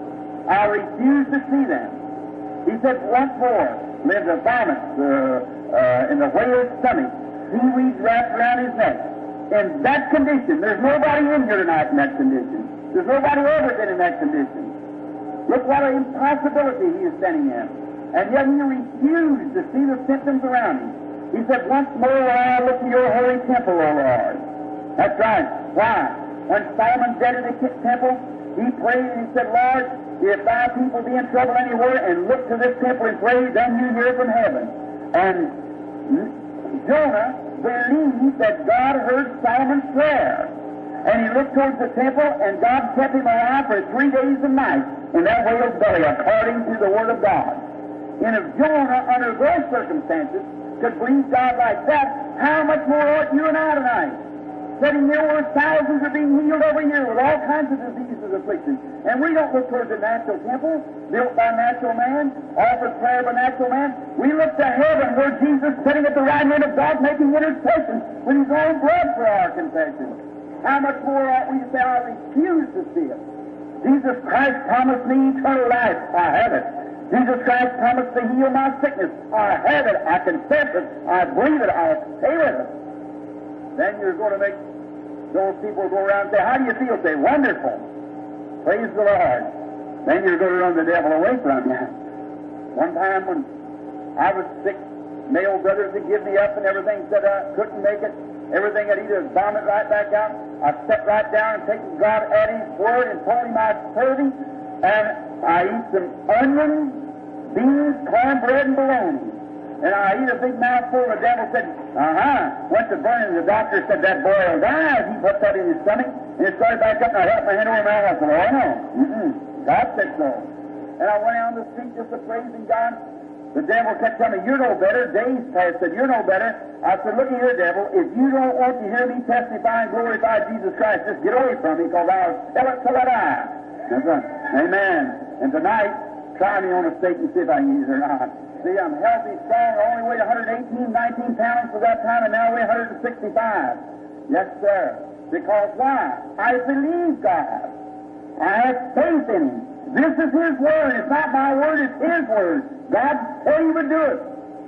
I refuse to see them. He said, once more, lives a vomit in the whale's stomach, seaweed wrapped around his neck. In that condition, there's nobody in here tonight in that condition. There's nobody ever been in that condition. Look what an impossibility he is standing in. And yet he refused to see the symptoms around him. He said, once more will I look to your holy temple, O Lord. That's right. Why? When Solomon dedicated the temple, he prayed and he said, Lord, if thy people be in trouble anywhere and look to this temple and pray, then you hear from heaven. And Jonah believed that God heard Solomon's prayer. And he looked towards the temple, and God kept him alive for 3 days and nights in that whale's belly, according to the Word of God. And if Jonah, under those circumstances, could believe God like that, how much more ought you and I tonight? Sitting here where thousands are being healed every year with all kinds of diseases and afflictions. And we don't look towards a natural temple built by natural man, offered prayer by natural man. We look to heaven where Jesus is sitting at the right hand of God making intercession with his own blood for our confession. How much more ought we to say, I refuse to see it? Jesus Christ promised me eternal life. I have it. Jesus Christ promised to heal my sickness. I have it. I confess it. I believe it. I'll stay with it. Then you're going to make those people go around and say, how do you feel? Say, wonderful. Praise the Lord. Then you're going to run the devil away from you. One time when I was sick, male brothers had given me up and everything, said I couldn't make it. Everything I'd either vomit right back out. I stepped right down and taken God at His word and told Him I'd serve Him. And I eat some onions, beans, cornbread, and bologna. And I eat a big mouthful, and the devil said, went to burning. The doctor said, that boy will die if he put that in his stomach. And it started back up, and I held my hand over my mouth. I said, oh, no. God said so. And I went out on the street just praising God. The devil kept telling me, you're no better. Days passed, said, you're no better. I said, look here, devil, if you don't want to hear me testify and glorify Jesus Christ, just get away from me, because I'll tell it till I die. That's right. Amen. And tonight, try me on a stake and see if I can use it or not. See, I'm healthy, strong. I only weighed 118, 19 pounds for that time, and now I weigh 165. Yes, sir. Because why? I believe God. I have faith in Him. This is His Word. It's not my word, it's His Word. God said He would do it.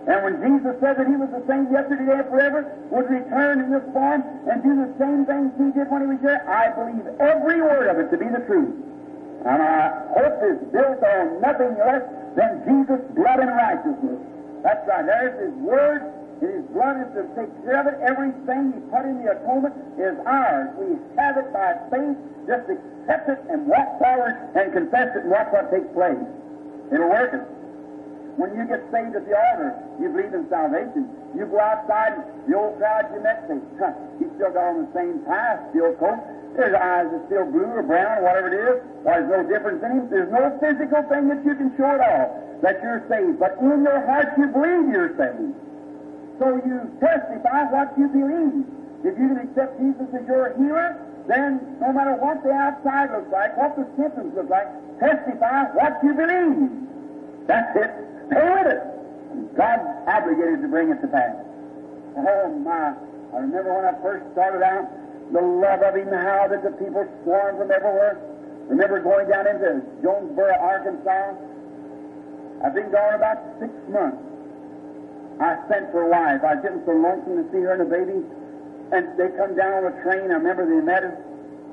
And when Jesus said that He was the same yesterday, today, and forever, would return in this form and do the same things He did when He was here, I believe every word of it to be the truth. And our hope is built on nothing less than Jesus' blood and righteousness. That's right. There's His Word, and His blood is to take care of it. Everything He put in the atonement is ours. We have it by faith. Just accept it and walk forward and confess it and watch what takes place. It'll work it. When you get saved at the altar, you believe in salvation. You go outside, the old crowd you met say, he's still got on the same tie, steel coat. His eyes are still blue or brown or whatever it is. Why, there's no difference in him. There's no physical thing that you can show at all that you're saved. But in your heart you believe you're saved. So you testify what you believe. If you can accept Jesus as your healer, then no matter what the outside looks like, what the symptoms look like, testify what you believe. That's it. Stay with it. God's obligated to bring it to pass. Oh my! I remember when I first started out, the love of Him, how that the people swarmed from everywhere. Remember going down into Jonesboro, Arkansas. I've been gone about 6 months. I sent for a wife. I was getting so lonesome to see her and the baby. And they come down on a train. I remember they met us.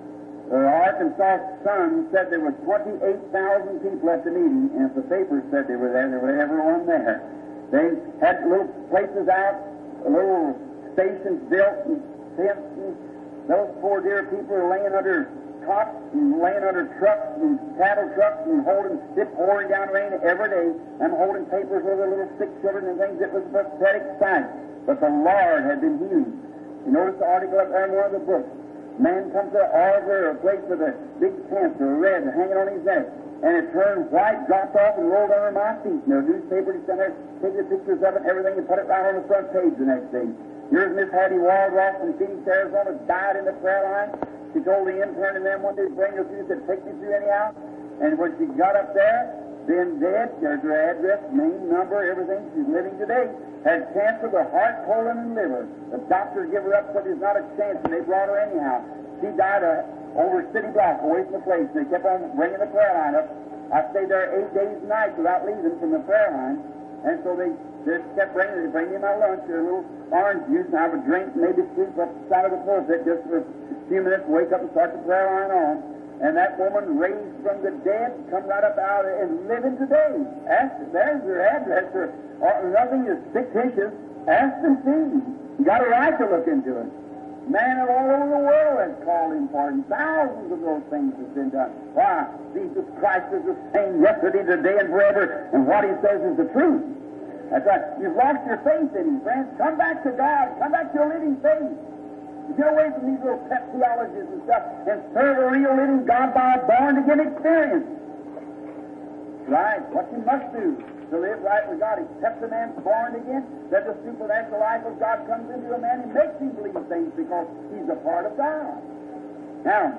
Arkansas Sun said there were 28,000 people at the meeting, and if the papers said they were there was everyone there. They had little places out, little stations built, and tents, and those poor dear people are laying under cots and laying under trucks and cattle trucks and it pouring down rain every day. I'm holding papers with the little sick children and things. It was a pathetic sight. But the Lord had been healing. You notice the article up there in one of the books. Man comes to an altar, a place with a big cancer, red, hanging on his neck, and it turned white, dropped off, and rolled under my feet. And the newspaper just there, take the pictures of it and everything, and put it right on the front page the next day. Here's Miss Hattie Waldross from Phoenix, Arizona, died in the prayer line. She told the intern and them one day to bring her through, said, take me through anyhow. And when she got up there, been dead, there's her address, name, number, everything. She's living today. Had cancer of the heart, colon, and liver. The doctor gave her up, said there's not a chance, and they brought her anyhow. She died over a city block away from the place. They kept on bringing the prayer line up. I stayed there 8 days and nights without leaving from the prayer line. And so they just kept bringing me my lunch, a little orange juice, and I would drink, maybe sleep up the side of the pulpit just for a few minutes, wake up and start the prayer line on. And that woman raised from the dead, come right up out and living today. There's her address. Nothing is fictitious. Ask and see. You got a right to look into it. Man all over the world has called Him for it. Thousands of those things have been done. Why? Jesus Christ is the same yesterday, today, and forever. And what He says is the truth. That's right. You've lost your faith in Him, friends. Come back to God. Come back to a living faith. Get away from these little pet theologies and stuff and serve a real living God by a born-again experience. Right. What you must do to live right with God, except a man's born again, that the supernatural life of God comes into a man and makes him believe things because he's a part of God. Now,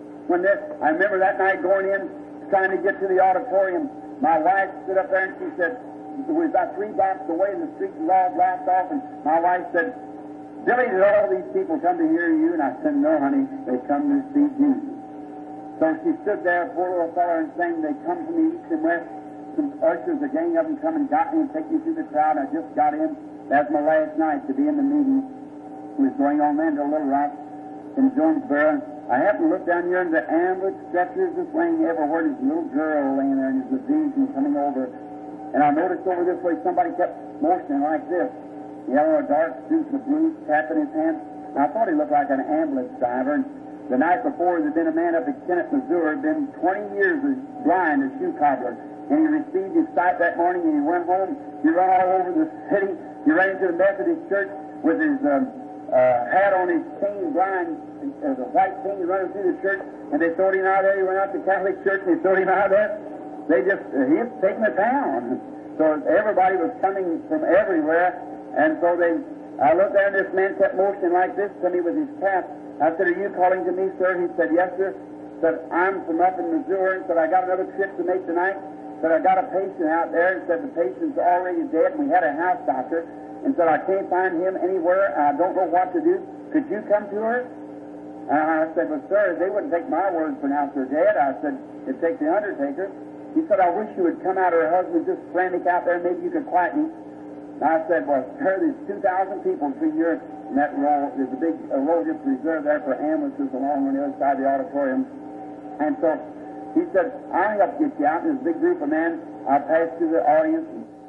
I remember that night going in, trying to get to the auditorium, my wife stood up there and she said, it was about 3 blocks away in the street and all blocked off, and my wife said, Billy, did all these people come to hear you? And I said, no, honey, they come to see Jesus. So she stood there, poor little fellow, and saying, they come from the east and west. Some ushers, a gang of them come and got me and take me through the crowd. I just got in. That was my last night to be in the meeting. It was going on then to Little Rock in Jonesboro. I happened to look down here and the ambulance stretchers just laying everywhere. There's a little girl laying there and there's a vision coming over. And I noticed over this way somebody kept motioning like this. Yellow, a dark suit and a blue cap in his hand. And I thought he looked like an ambulance driver. And the night before, there'd been a man up at Kennett, Missouri, been 20 years blind, a shoe cobbler. And he received his sight that morning, and he went home. He ran all over the city. He ran into the Methodist church with his hat on his cane, blind, the white cane running through the church. And they threw him out of there. He went out to the Catholic church, and they threw him out of there. He was taking the town. So everybody was coming from everywhere. And so I looked there, and this man kept motioning like this to me with his cap. I said, are you calling to me, sir? He said, yes, sir. Said, I'm from up in Missouri. Said, I got another trip to make tonight. Said, I got a patient out there. And said, the patient's already dead, and we had a house doctor. And said, I can't find him anywhere. I don't know what to do. Could you come to her? And I said, well, sir, they wouldn't take my word for now they're dead. I said, it'd take the undertaker. He said, I wish you would come out. Her husband's just frantic out there. Maybe you could quiet me. And I said, well, sir, there's 2,000 people between your and that row. There's a big row just reserved there for ambulances along on the other side of the auditorium. And so he said, I'll help get you out. There's a big group of men. I'll pass through the audience.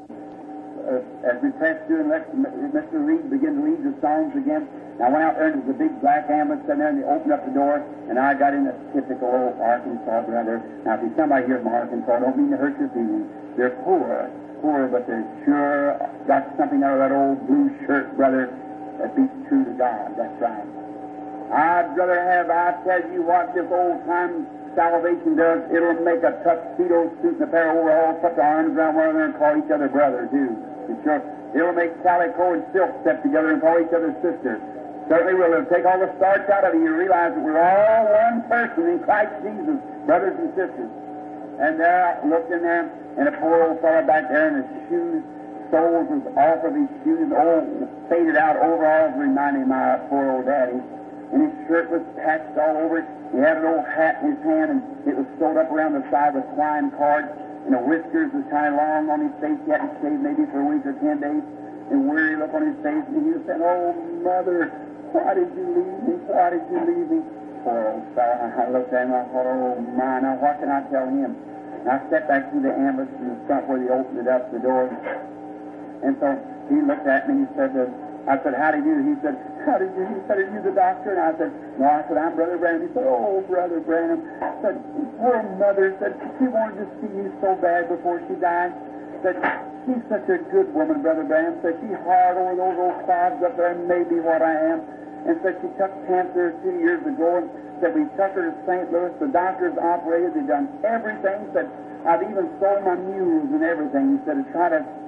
As we passed through and let Mr. Reed begin to lead the songs again. And I went out there and there was a big black ambulance sitting there, and they opened up the door, and I got in a typical old Arkansas brother. Now, if there's somebody here from Arkansas, I don't mean to hurt your feelings. They're poor, but they're sure got something out of that old blue shirt, brother, that beats true to God. That's right. I'd rather have, I tell you what, this old-time salvation does. It'll make a tuxedo suit and a pair of overalls, put the arms around one another and call each other brother, too. Sure. It'll make calico and silk step together and call each other sister. Certainly will. It'll take all the starch out of you. You realize that we're all one person in Christ Jesus, brothers and sisters. And there I looked in there, and a poor old fellow back there in his shoes, soles was off of his shoes, old faded out overalls reminding my poor old daddy. And his shirt was patched all over. He had an old hat in his hand, and it was sewed up around the side with twine cord. And the whiskers was kind of long on his face. He hadn't shaved maybe for a week or 10 days. And weary look on his face. And he was saying, oh, Mother, why did you leave me? Why did you leave me? Poor old fellow. I looked at him and I thought, oh, my, now what can I tell him? And I stepped back through the ambulance in the front where they opened it up, the door. And so he looked at me and he said, I said, how do you do? He said, how did you? He said, are you the doctor? And I said, no. I said, I'm Brother Branham. He said, oh, Brother Branham. I said, poor mother said she wanted to see you so bad before she died. Said, she's such a good woman, Brother Branham. Said, she hard over those old clods up there and maybe what I am. And said, she took cancer 2 years ago. And said, we took her to St. Louis. The doctors operated. They've done everything. Said, I've even sold my mules and everything. He said, to try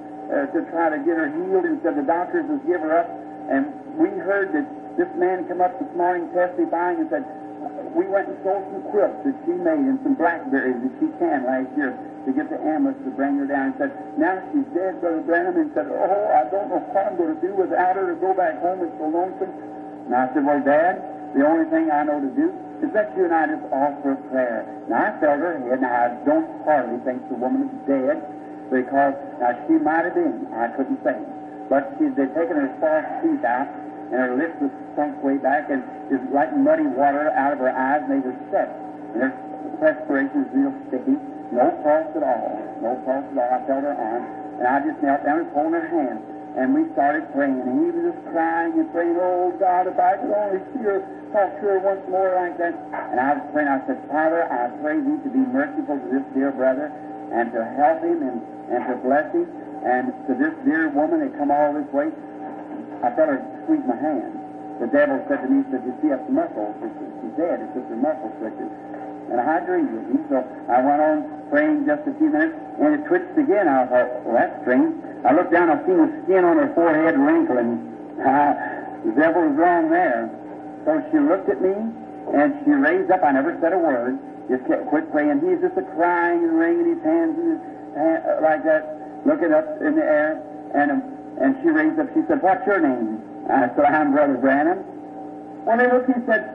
to get her healed. And said, the doctors just give her up. And we heard that this man come up this morning testifying and said, we went and sold some quilts that she made and some blackberries that she canned last year to get the ambulance to bring her down. And said, now she's dead, Brother Branham. And said, oh, I don't know what I'm going to do without her to go back home. It's so lonesome. And I said, well, Dad, the only thing I know to do is that you and I just offer a prayer. Now, I felt her head. Now, I don't hardly think the woman is dead because now she might have been. I couldn't say. But they'd taken her false teeth out, and her lips was sunk way back, and there's like muddy water out of her eyes, and they were set. And her perspiration was real sticky. No pulse at all. No pulse at all. I felt her arm, and I just knelt down and was holding her hand. And we started praying, and he was just crying and praying, oh, God, if I could only see her, talk to her once more like that. And I was praying, I said, Father, I pray thee to be merciful to this dear brother, and to help him, and to bless him. And to this dear woman that come all this way, I felt her squeeze my hand. The devil said to me, he said, you see, that's the muscle. She's dead. It's just her muscle twisted. And I agreed with him. So I went on praying just a few minutes, and it twitched again. I thought, well, that's strange. I looked down, I seen the skin on her forehead wrinkling. The devil was wrong there. So she looked at me, and she raised up. I never said a word. Just quit praying. He's just crying and wringing his hands in his like that, looking up in the air, and she raised up. She said, what's your name? I said, I'm Brother Branham. When they looked, he said,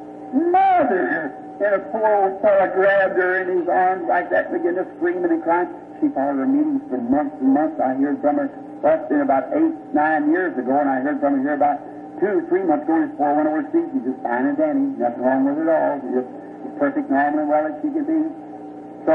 Mother! And a poor old fellow grabbed her in his arms like that and began to screaming and crying. She followed her meetings for months and months. I heard from her, that's been about 8, 9 years ago, and I heard from her here about 2 or 3 months ago. This poor went overseas. She's just fine and dandy. Nothing wrong with her at all. She's just perfect, normal, and well as she can be. So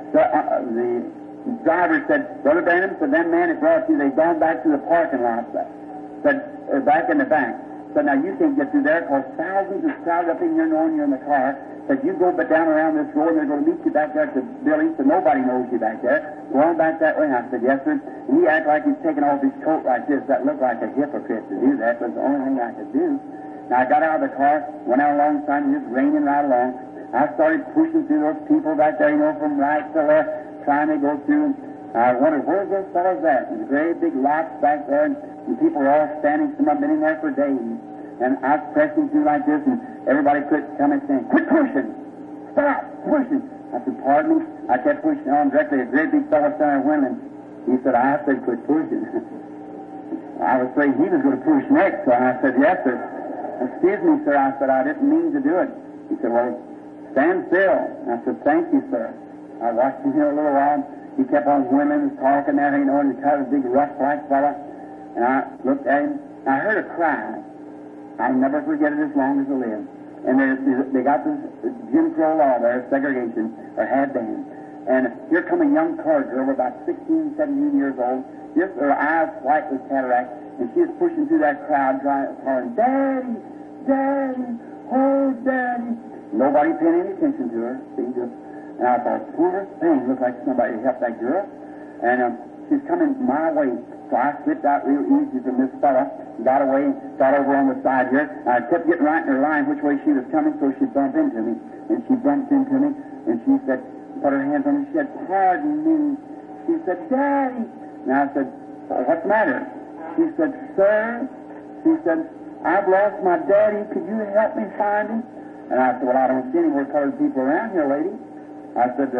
the driver said, Brother Branham, said, them man that brought you, they've gone back to the parking lot. Said, back in the bank. Said, now you can't get through there because thousands is crowded up in here knowing you're in the car. Said, you go but down around this road and they're going to meet you back there at the building so nobody knows you back there. Go on back that way. And I said, yes, sir. And he acted like he's taking off his coat like this. That looked like a hypocrite to do that. It was the only thing I could do. Now I got out of the car, went out alongside, and it was raining right along. I started pushing through those people back there, from right to left, trying to go through. And I wondered, where's those fellows at? And the great big lots back there, and people were all standing. Some have been in there for days. And I was pressing through like this, and everybody quit coming saying, quit pushing! Stop pushing! I said, pardon me? I kept pushing on directly. A great big fellow started winning. He said, I said, quit pushing. I was afraid he was going to push next, so I said, yes, sir. Excuse me, sir. I said, I didn't mean to do it. He said, well, stand still. I said, thank you, sir. I watched him here a little while. He kept on winning and talking there, and he's kind of a big rough-like fellow. And I looked at him, and I heard a cry. I'll never forget it as long as I live. And they got this Jim Crow law there, segregation, or had been. And here come a young colored girl, about 16, 17 years old, just her eyes white with cataract, and she was pushing through that crowd, calling, "Daddy, Daddy, oh, Daddy." Nobody paying any attention to her. And I thought, poor thing, looked like somebody helped that girl. And she's coming my way. So I slipped out real easy from this fella, got away, got over on the side here. I kept getting right in her line which way she was coming, so she'd bump into me. And she bumped into me, and she said, put her hands on me, she said, "Pardon me." She said, "Daddy." And I said, "Well, what's the matter?" She said, "Sir," she said, "I've lost my daddy. Could you help me find him?" And I said, "Well, I don't see any more colored people around here, lady." I said,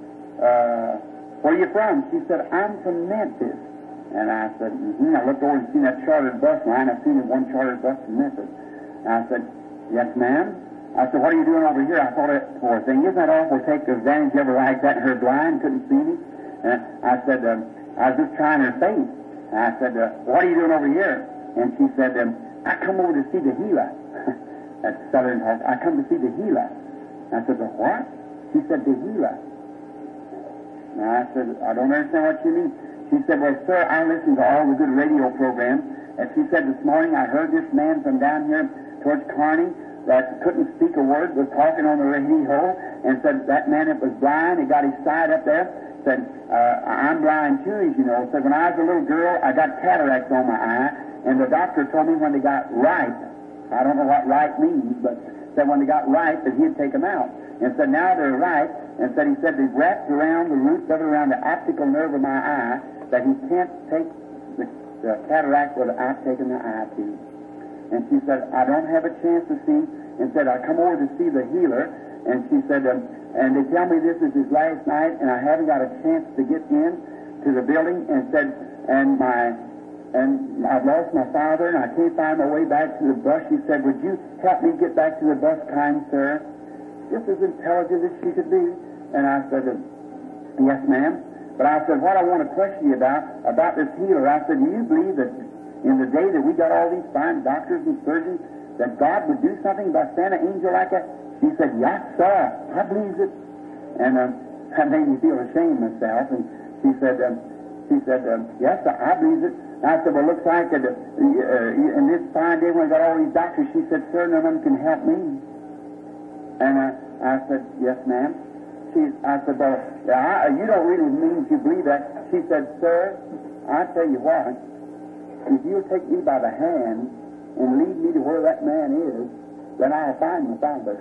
"Where are you from?" She said, "I'm from Memphis." And I said, I looked over and seen that chartered bus line. I've seen one chartered bus from Memphis. And I said, "Yes, ma'am." I said, "What are you doing over here?" I thought, poor thing, isn't that awful? Take advantage of her like that, and her blind, couldn't see me. And I said, I was just trying her face. And I said, "What are you doing over here?" And she said, "I come over to see the healer." That's Southern talk. "I come to see the healer." I said, "The what?" She said, "The healer." And I said, "I don't understand what you mean." She said, "Well, sir, I listen to all the good radio programs." And she said, "This morning I heard this man from down here towards Kearney that couldn't speak a word, was talking on the radio, and said that man that was blind, he got his side up there, said, I'm blind too, as you know. Said, when I was a little girl, I got cataracts on my eye, and the doctor told me when they got ripe, I don't know what ripe means, but said when they got ripe that he'd take them out. And said, now they're ripe, and said, he said, they wrapped around the roots of it, around the optical nerve of my eye, that he can't take the cataract without taking the eye too. And she said, I don't have a chance to see, and said, I come over to see the healer, and she said, and they tell me this is his last night, and I haven't got a chance to get in to the building, and said, and I've lost my father, and I can't find my way back to the bus. She said, would you help me get back to the bus, kind sir? Just as intelligent as she could be. And I said, yes, ma'am. But I said, what I want to question you about this healer, I said, do you believe that in the day that we got all these fine doctors and surgeons, that God would do something by sending an angel like that? She said, yes, sir, I believe it. And that made me feel ashamed myself. And she said, yes, sir, I believe it. And I said, well, looks like that in this fine day when we got all these doctors, she said, sir, none of them can help me. And I said, yes, ma'am. I said, well, you don't really mean to believe that. She said, sir, I tell you what, if you'll take me by the hand and lead me to where that man is, then I'll find my father.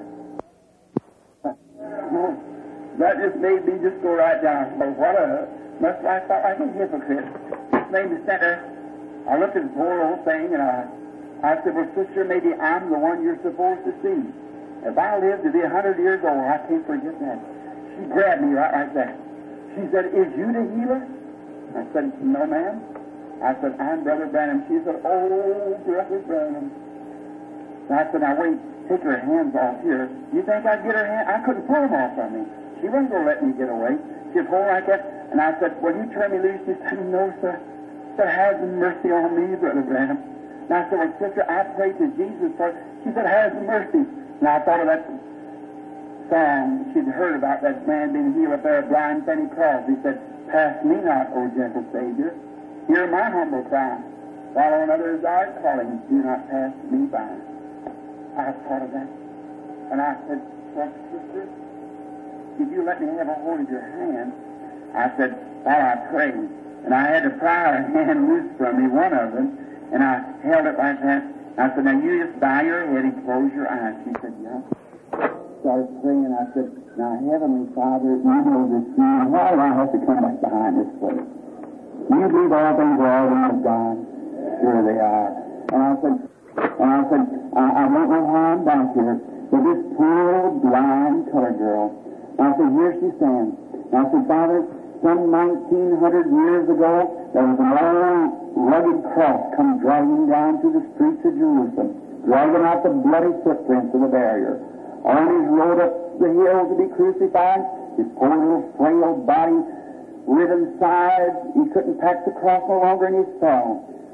That just made me just go right down. Well, must I felt like a hypocrite. It made me sit there. I looked at the poor old thing, and I said, well, sister, maybe I'm the one you're supposed to see. If I live to be 100 years old, I can't forget that. She grabbed me right like that. She said, is you the healer? I said, no, ma'am. I said, I'm Brother Branham. She said, oh, Brother Branham. And I said, now wait, take her hands off here. You think I'd get her hands? I couldn't pull them off from me. She wasn't going to let me get away. She'd hold like that. And I said, will you turn me loose? She said, no, sir. Sir, have mercy on me, Brother Branham. And I said, well, sister, I pray to Jesus for it. She said, have mercy. And I thought of that song she'd heard about that man being healed up there, blind Fanny Crosby. He said, pass me not, O gentle Savior. Hear my humble cry. While on others art calling, do not pass me by. I thought of that. And I said, well, sister, if you let me have a hold of your hand, I said, while I prayed. And I had to pry her hand loose from me, one of them, and I held it like that. I said, now you just bow your head and close your eyes. She said, yeah. So I was praying, I said, now, Heavenly Father, you know this thing. Why do I have to come back behind this place? You believe all things are all of God? Sure they are. And I said, I don't know how I'm back here, but this poor, blind colored girl. I said, here she stands. And I said, Father, some 1900 years ago, there was an old rugged cross come dragging down through the streets of Jerusalem, dragging out the bloody footprints of the barrier. On his road up the hill to be crucified, his poor little frail body, riven sides, he couldn't pack the cross no longer, and he fell.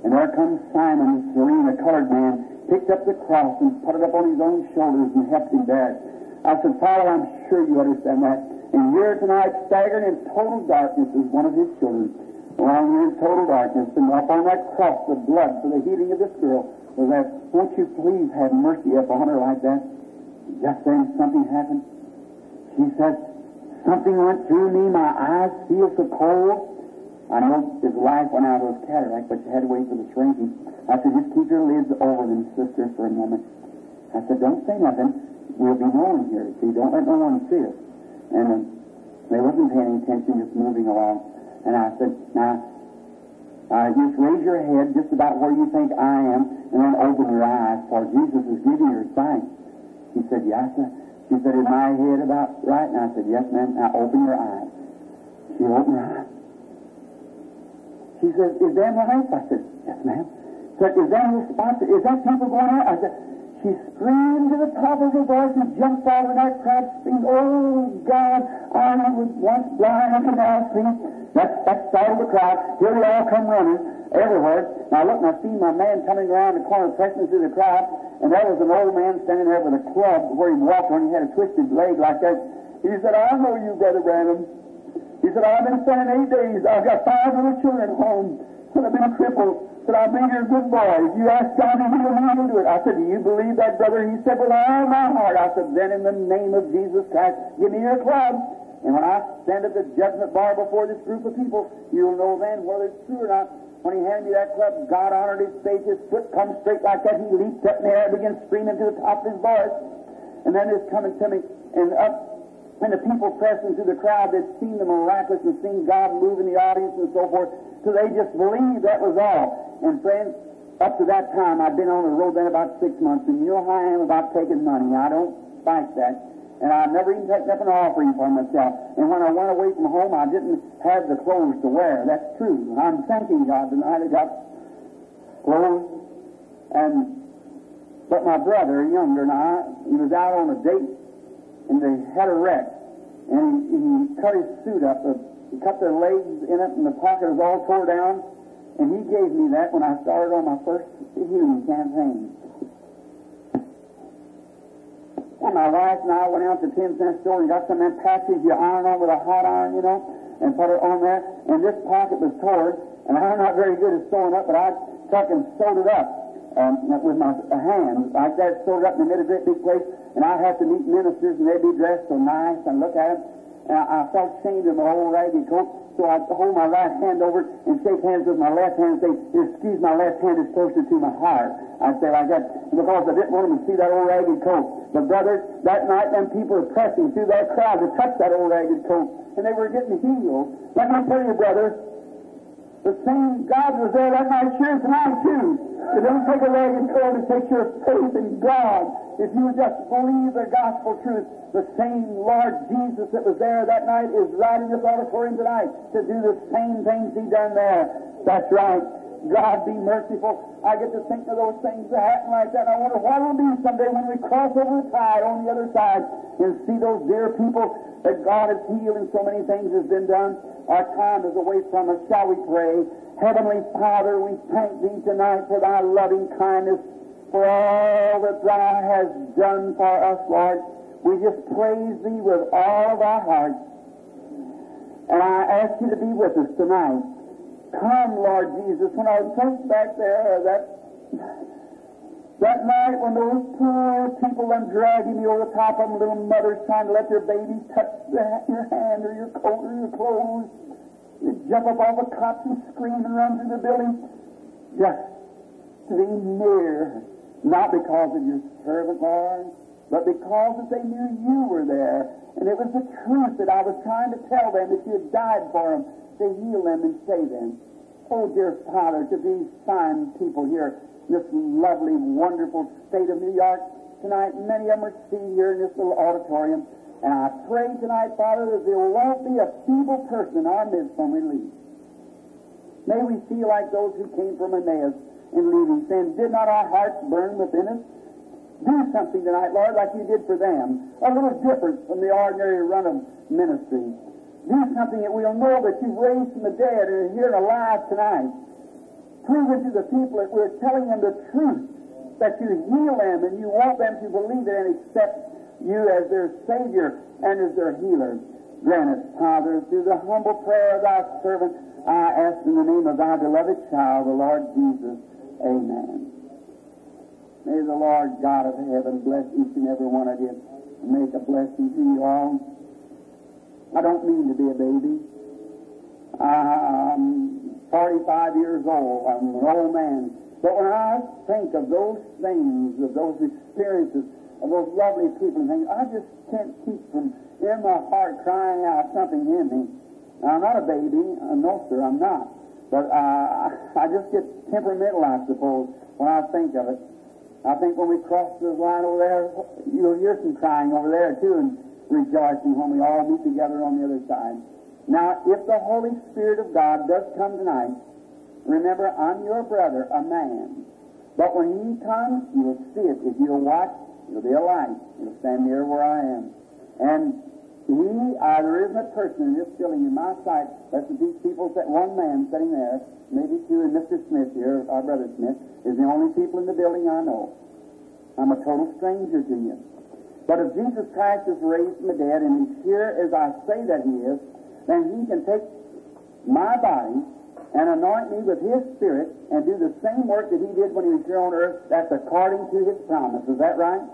And there comes Simon, the colored man, picked up the cross and put it up on his own shoulders and helped him bear it. I said, Father, I'm sure you understand that. And here tonight, staggering in total darkness, is one of his children. Lying here in total darkness, and up on that cross, the blood for the healing of this girl was that, won't you please have mercy upon her like that? Just then something happened. She said, something went through me, my eyes feel so cold. I know his wife went out of his cataract, but she had to wait for the shrinking. I said, just keep your lids over them, sister, for a moment. I said, don't say nothing. We'll be known here, see. Don't let no one see us. And they wasn't paying attention, just moving along. And I said, now, just raise your head just about where you think I am, and then open your eyes, for Jesus is giving you sight. She said, yes, sir. She said, is my head about right? And I said, yes, ma'am. Now open your eyes. She opened her eyes. She said, is that right? I said, yes, ma'am. She said, is that your spot? Is that people going out? I said, she screamed to the top of her voice and jumped out of that crowd, screamed, oh, God, I was once blind and can now see. That startled the crowd. Here they all come running everywhere. Now look, and I seen my man coming around the corner, pressing through the crowd, and there was an old man standing there with a club where he walked on. He had a twisted leg like that. He said, I know you, Brother Branham. He said, I've been standing 8 days. I've got 5 little children at home. Said, I've been crippled. Said, I've been here good boy. If you ask God to heal me, he'll do it. I said, do you believe that, brother? He said, with all my heart. I said, then in the name of Jesus Christ, give me your club. And when I stand at the judgment bar before this group of people, you'll know then whether it's true or not. When he handed me that club, God honored his faith. His foot comes straight like that. He leaped up in the air and began screaming to the top of his voice. And then it's coming to me, and up, and the people pressing through the crowd, they'd seen the miraculous and seen God move in the audience and so forth. So they just believed that was all. And friends, up to that time, I'd been on the road then about 6 months, and you know how I am about taking money. I don't fight that. And I never even taken up an offering for myself. And when I went away from home, I didn't have the clothes to wear. That's true. And I'm thanking God tonight I got clothes. But my brother, younger than I, he was out on a date, and they had a wreck. And he cut his suit up. He cut their legs in it, and the pocket was all tore down. And he gave me that when I started on my first healing campaign. And my wife and I went out to the 10-cent store and got some of them patches you iron on with a hot iron, you know, and put it on there. And this pocket was torn, and I'm not very good at sewing up, but I took and sewed it up with my hands like that, sewed it up and made a great big place. And I'd have to meet ministers, and they'd be dressed so nice and look at them. And I felt ashamed of my old ragged coat, so I'd hold my right hand over and shake hands with my left hand and say, excuse, my left hand is closer to my heart. I'd say like that, because I didn't want them to see that old ragged coat. But brothers, that night, them people were pressing through that crowd to touch that old ragged coat, and they were getting healed. Let me tell you, brothers, the same God was there that night, sure tonight too. It don't take a ragged coat, it takes your faith in God. If you just believe the gospel truth, the same Lord Jesus that was there that night is right in this auditorium tonight to do the same things he done there. That's right. God be merciful. I get to think of those things that happen like that, and I wonder what it'll be someday when we cross over the tide on the other side and see those dear people that God has healed and so many things has been done. Our time is away from us. Shall we pray? Heavenly Father, we thank Thee tonight for Thy loving kindness, for all that Thou hast done for us, Lord. We just praise Thee with all of our hearts. And I ask You to be with us tonight. Come, Lord Jesus. When I think back there, that night when those poor people them dragging me over the top of them, little mothers trying to let their babies touch your hand or your coat or your clothes, you jump up off the cots and scream and run through the building just to be near, not because of Your servant, Lord, but because that they knew You were there, and it was the truth that I was trying to tell them, that You had died for them, to heal them and save them. Oh, dear Father, to these fine people here in this lovely, wonderful state of New York tonight, many of them are seen here in this little auditorium, and I pray tonight, Father, that there won't be a feeble person in our midst when we leave. May we feel like those who came from Emmaus in leaving, saying, did not our hearts burn within us? Do something tonight, Lord, like You did for them, a little different from the ordinary run of ministry. Do something that we'll know that You've raised from the dead and are here and alive tonight. proving to the people that we're telling them the truth, that you heal them and you want them to believe it and accept you as their Savior and as their healer. Grant it, Father, through the humble prayer of thy servant, I ask in the name of thy beloved child, the Lord Jesus. Amen. May the Lord God of heaven bless each and every one of you and make a blessing to you all. I don't mean to be a baby. I'm 45 years old. I'm an old man. But when I think of those things, of those experiences, of those lovely people and things, I just can't keep from in my heart crying out something in me. Now, I'm not a baby. No, sir, I'm not. But I just get temperamental, I suppose, when I think of it. I think when we cross the line over there, you'll hear some crying over there, too, and rejoicing when we all meet together on the other side. Now, if the Holy Spirit of God does come tonight, remember, I'm your brother, a man. But when He comes, you'll see it. If you'll watch, it'll be a light. It'll stand near where I am. And there isn't a person in this building in my sight, less than these people, one man sitting there, maybe two, and Mr. Smith here, our brother Smith, is the only people in the building I know. I'm a total stranger to you. But if Jesus Christ is raised from the dead, and He's here as I say that He is, then He can take my body and anoint me with His Spirit and do the same work that He did when He was here on earth. That's according to His promise. Is that right?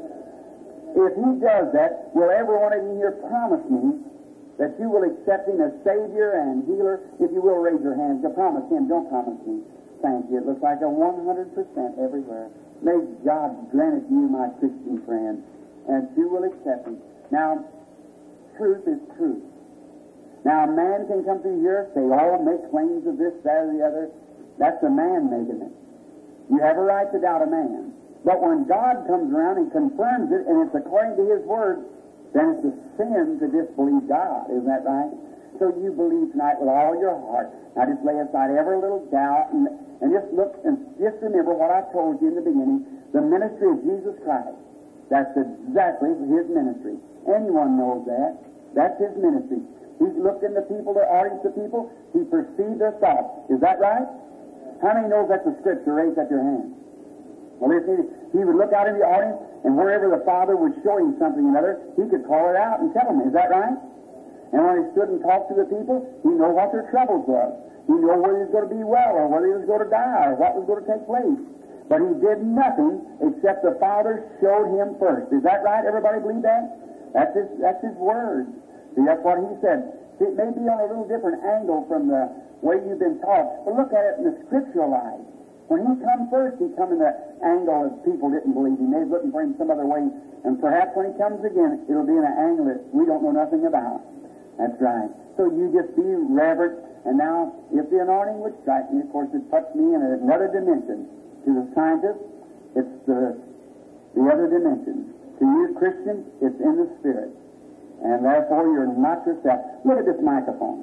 If He does that, will every one of you here promise me that you will accept Him as Savior and Healer? If you will, raise your hands. You promise Him. Don't promise me. Thank you. It looks like a 100% everywhere. May God grant it to you, my Christian friend, and you will accept Him. Now, truth is truth. Now, a man can come through here, say, make claims of this, that, or the other. That's a man making it. You have a right to doubt a man. But when God comes around and confirms it, and it's according to His Word, then it's a sin to disbelieve God. Isn't that right? So you believe tonight with all your heart. Now just lay aside every little doubt and just look and just remember what I told you in the beginning. The ministry of Jesus Christ. That's exactly His ministry. Anyone knows that. That's His ministry. He's looked in the people, the audience of people. He perceived their thoughts. Is that right? How many knows that's the Scripture? Raise up your hand. Well, He would look out in the audience, and wherever the Father would show Him something or another, He could call it out and tell them. Is that right? And when He stood and talked to the people, He knew what their troubles were. He knew whether He was going to be well or whether He was going to die or what was going to take place. But He did nothing except the Father showed Him first. Is that right? Everybody believe that? That's His Word. See, that's what He said. See, it may be on a little different angle from the way you've been taught, but look at it in the scriptural light. When He come first, He come in the angle that people didn't believe Him. They was looking for Him some other way. And perhaps when He comes again, it'll be in an angle that we don't know nothing about. That's right. So you just be reverent. And now, if the anointing would strike me, of course, it puts me in another dimension. To the scientist, it's the other dimension. To you, Christian, it's in the Spirit. And therefore, you're not yourself. Look at this microphone.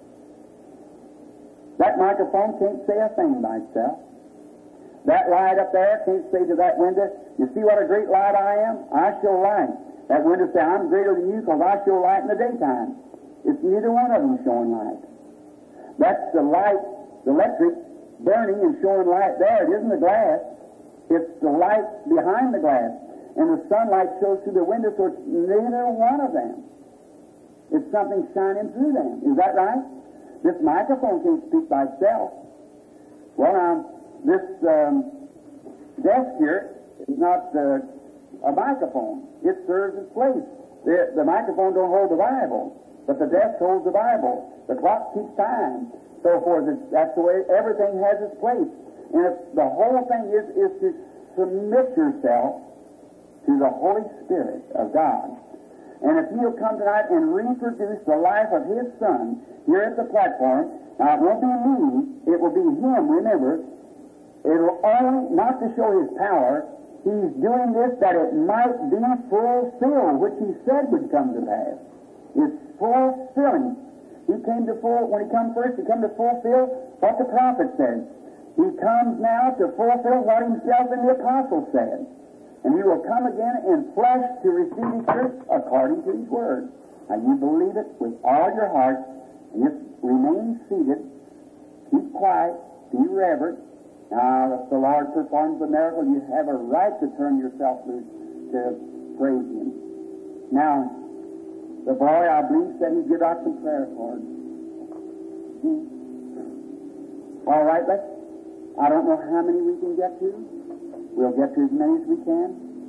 That microphone can't say a thing by itself. That light up there can't say to that window, you see what a great light I am? I show light. That window say, I'm greater than you because I show light in the daytime. It's neither one of them showing light. That's the light, the electric, burning and showing light there. It isn't the glass. It's the light behind the glass. And the sunlight shows through the window, so it's neither one of them. It's something shining through them. Is that right? This microphone can't speak by itself. Well, now, this desk here is not a microphone. It serves its place. The microphone don't hold the Bible, but the desk holds the Bible. The clock keeps time, so forth. That's the way everything has its place. And the whole thing is to submit yourself to the Holy Spirit of God. And if He'll come tonight and reproduce the life of His Son here at the platform, now it won't be me, it will be Him, remember. It'll only, not to show His power, He's doing this that it might be fulfilled, which He said would come to pass. It's fulfilling. When He comes first, He comes to fulfill what the prophet said. He comes now to fulfill what Himself and the apostles said. And He will come again in flesh to receive His church according to His Word. Now you believe it with all your heart, and just remain seated, keep quiet, Be reverent. Now, if the Lord performs a miracle, you have a right to turn yourself loose to praise Him. Now, the boy, I believe, said he'd give out some prayer cards. All right, I don't know how many we can get to. We'll get to as many as we can.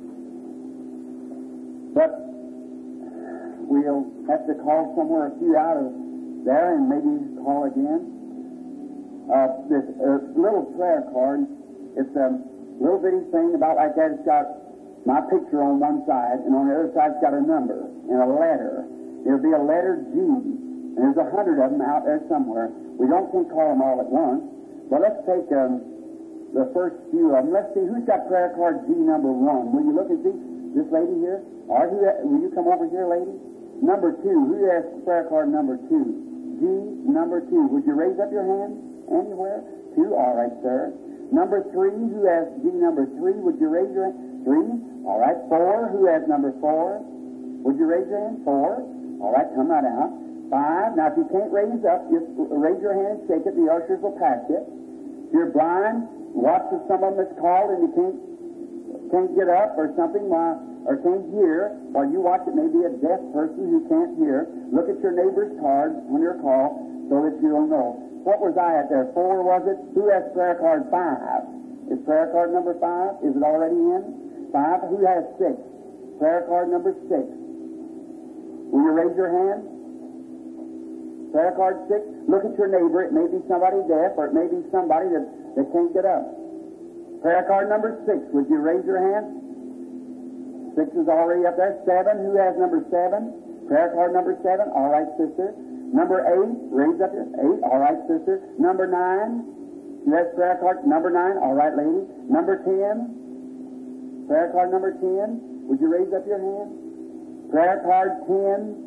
But we'll have to call somewhere a few out of there and maybe call again. This little prayer card, it's a little bitty thing about like that. It's got my picture on one side, and on the other side it's got a number and a letter. It'll be a letter G, and there's 100 of them out there somewhere. We don't can call them all at once, but let's take the first few of them. Let's see who's got prayer card G number 1. Will you look and see this lady here? Or will you come over here, lady? Number 2. Who has prayer card number 2? G number 2. Would you raise up your hand anywhere? 2. All right, sir. Number 3. Who has G number 3? Would you raise your hand? 3. All right. 4. Who has number 4? Would you raise your hand? 4. All right. Come right out. 5. Now, if you can't raise up, just raise your hand and shake it. The ushers will pass it. If you're blind, watch if some of them is called and you can't get up or something, or can't hear, while you watch it, maybe a deaf person who can't hear. Look at your neighbor's card when you're called so that you'll know. What was I at there? 4, was it? Who has prayer card 5? Is prayer card number 5? Is it already in? 5. Who has 6? Prayer card number 6. Will you raise your hand? Prayer card 6. Look at your neighbor. It may be somebody deaf, or it may be somebody that can't get up. Prayer card number 6. Would you raise your hand? 6 is already up there. 7. Who has number 7? Prayer card number 7. All right, sister. Number 8. Raise up your 8. All right, sister. Number 9. Who has prayer card number 9? All right, lady. Number 10. Prayer card number 10. Would you raise up your hand? Prayer card 10.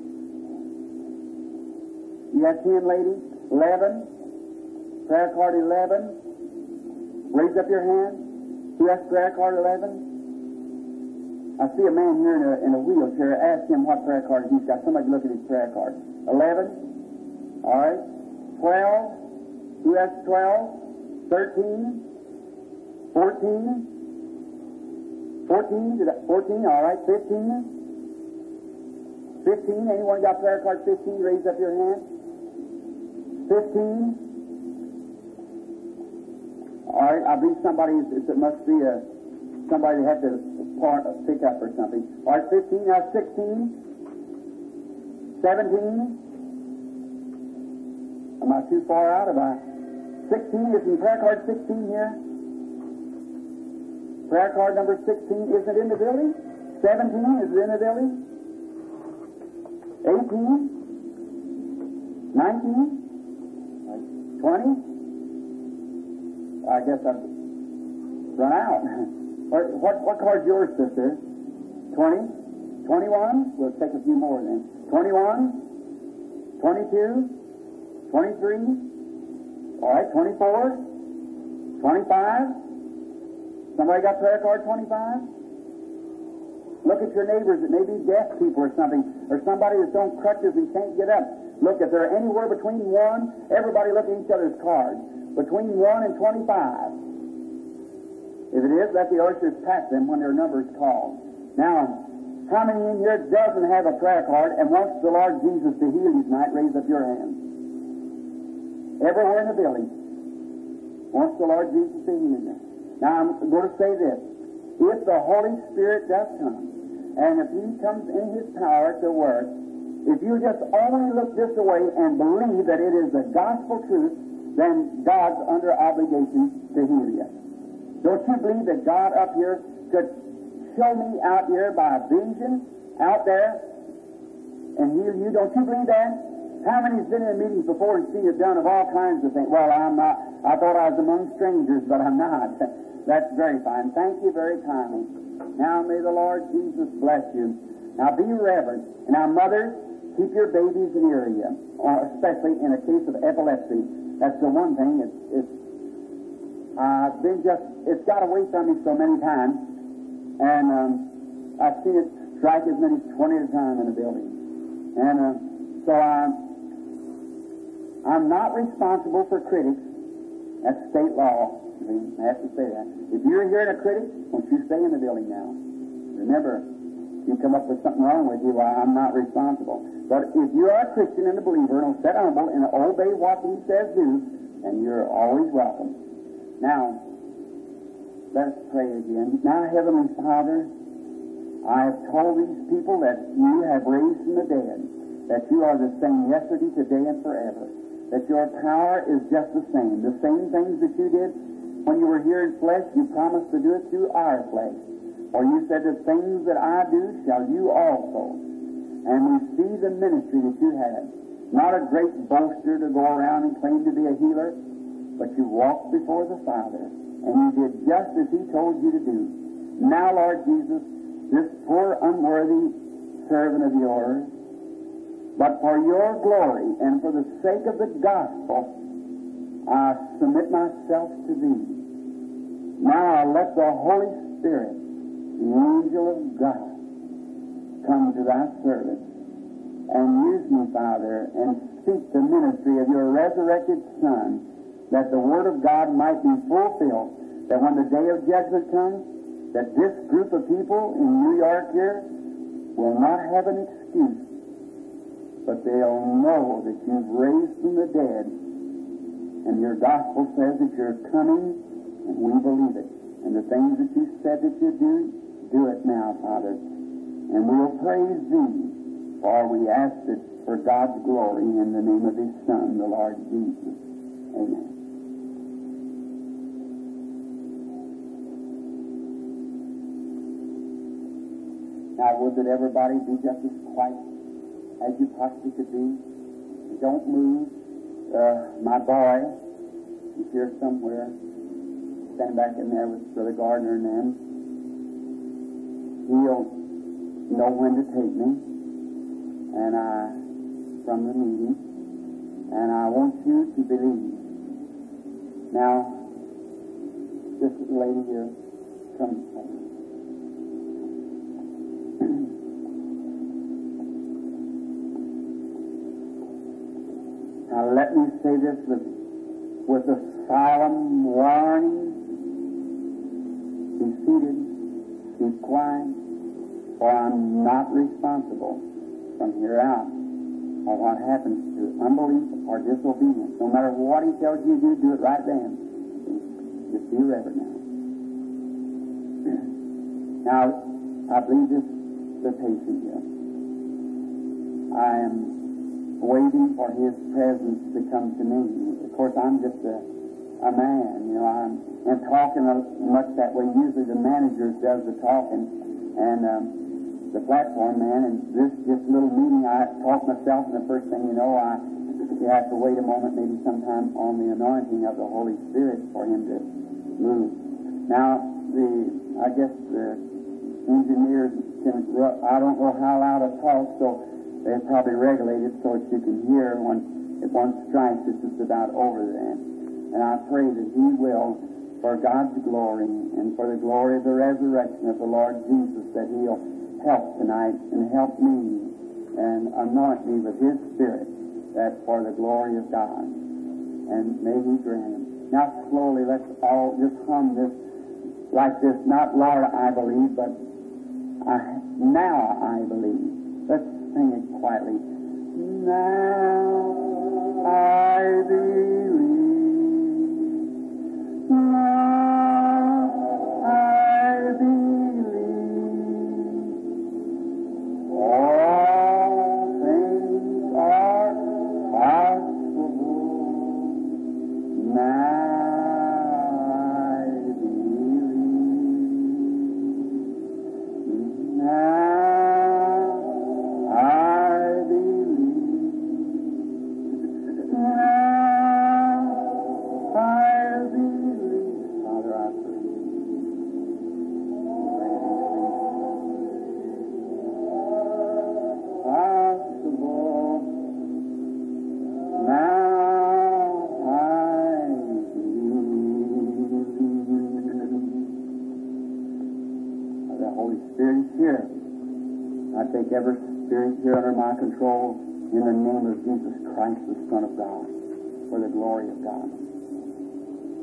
You have 10, lady. 11. Prayer card 11. Raise up your hand. Who has prayer card 11? I see a man here in a wheelchair. Ask him what prayer card he's got. Somebody look at his prayer card. 11. All right. 12. Who has 12? 13. 14. 14. 14. All right. 15. 15. Anyone got prayer card 15? Raise up your hand. 15. All right, I believe somebody, it must be somebody that had to pick up or something. All right, 15, now 16, 17. Am I too far out? Am I? 16, is in prayer card 16 here? Prayer card number 16, is it in the building? 17, is it in the building? 18, 19, 20? I guess I've run out. What card's yours, sister? 20? 21? We'll take a few more then. 21? 22? 23? All right, 24? 25? Somebody got prayer card 25? Look at your neighbors. It may be deaf people or something, or somebody that's on crutches and can't get up. Look, if they're anywhere between 1, everybody look at each other's cards. Between 1 and 25. If it is, let the ushers pass them when their number is called. Now, how many in here doesn't have a prayer card and wants the Lord Jesus to heal you tonight? Raise up your hand. Everywhere in the building wants the Lord Jesus to heal you. Now, I'm going to say this. If the Holy Spirit does come, and if He comes in His power to work, if you just only look this way and believe that it is the gospel truth, then God's under obligation to heal you. Don't you believe that God up here could show me out here by vision, out there, and heal you? Don't you believe that? How many's been in meetings before and seen it done of all kinds of things? Well, I'm not. I thought I was among strangers, but I'm not. That's very fine. Thank you very kindly. Now may the Lord Jesus bless you. Now be reverent. And now, mothers, keep your babies near you, especially in a case of epilepsy. That's the one thing. It's got away from me so many times, and I've seen it strike as many as 20 at a time in a building. And so I'm not responsible for critics, That's state law. I have to say that. If you're hearing a critic, won't you stay in the building now? Remember, if you come up with something wrong with you, why, I'm not responsible. But if you are a Christian and a believer and will sit humble and obey what he says do, then you're always welcome. Now, let us pray again. Now, Heavenly Father, I have told these people that you have raised from the dead, that you are the same yesterday, today, and forever, that your power is just the same. The same things that you did when you were here in flesh, you promised to do it through our flesh. For you said, the things that I do shall you also. And we see the ministry that you had. Not a great boaster to go around and claim to be a healer, but you walked before the Father, and you did just as he told you to do. Now, Lord Jesus, this poor, unworthy servant of yours, but for your glory and for the sake of the gospel, I submit myself to thee. Now let the Holy Spirit, the angel of God, come to thy servant and use me, Father, and speak the ministry of your resurrected Son, that the Word of God might be fulfilled, that when the day of judgment comes, that this group of people in New York here will not have an excuse, but they'll know that you've raised from the dead, and your gospel says that you're coming, and we believe it. And the things that you said that you do it now, Father. And we'll praise thee, for we ask it for God's glory in the name of his Son, the Lord Jesus. Amen. Now, would that everybody be just as quiet as you possibly could be. Don't move. My boy, he's here somewhere, stand back in there with Brother Gardner and them. He'll know when to take me, and from the meeting, and I want you to believe. Now, this lady here, come. Now let me say this with a solemn warning. Be seated, keep quiet, for I'm not responsible from here out for what happens to unbelief or disobedience. No matter what he tells you to do it right then. Just be reverent now. Now, I believe this the patient here. I am waiting for his presence to come to me. Of course, I'm just a man, you know. I'm talking much that way. Usually the manager does the talking, and the platform man. And this little meeting, I talk myself, and the first thing you know, you have to wait a moment, maybe sometime, on the anointing of the Holy Spirit for him to move. Now, I guess the engineers can. I don't know how loud I talk, so they're probably regulated so that you can hear if one strikes, it's just about over then. And I pray that he will, for God's glory and for the glory of the resurrection of the Lord Jesus, that he'll help tonight and help me and anoint me with his Spirit, that for the glory of God. And may he grant him. Now slowly, let's all just hum this like this. Not Lord, I believe, but now I believe. Let's sing it quietly. Now I believe. Now I believe. All things are possible. Now I believe. Now take every spirit here under my control in the name of Jesus Christ, the Son of God, for the glory of God.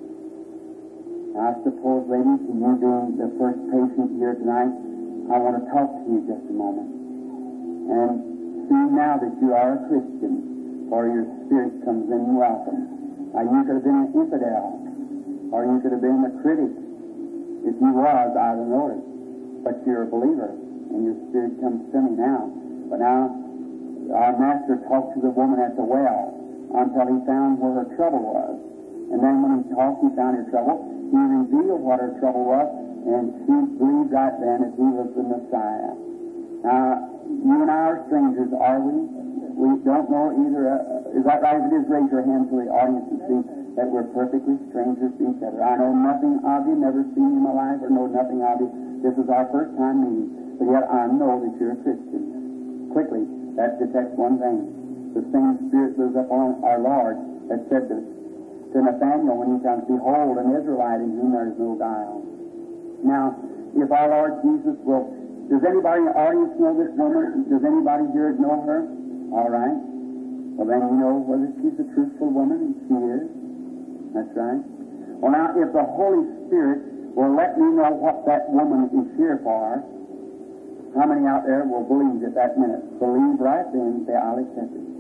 I suppose, ladies, you being the first patient here tonight, I want to talk to you just a moment. And see now that you are a Christian, or your spirit comes in welcome. Now, you could have been an infidel, or you could have been a critic. If you was, I don't know it. But you're a believer, and your spirit comes to me now. But now, our Master talked to the woman at the well until he found where her trouble was. And then when he talked, he found her trouble. He revealed what her trouble was, and she believed right then that he was the Messiah. Now, you and I are strangers, are we? We don't know either. Is that right? If it is, raise your hand to the audience and see that we're perfectly strangers to each other. I know nothing of you, never seen you in my life, or know nothing of you. This is our first time meeting. But yet I know that you're a Christian. Quickly, that detects one thing. The same Spirit lives upon our Lord that said to Nathanael when he comes, "Behold, an Israelite in whom there is no guile." Now, if our Lord Jesus will... Does anybody in the audience know this woman? Does anybody here know her? All right. Well, then you know whether she's a truthful woman, and she is. That's right. Well, now, if the Holy Spirit will let me know what that woman is here for, how many out there will believe at that minute? Believe right then, say, "I'll accept it."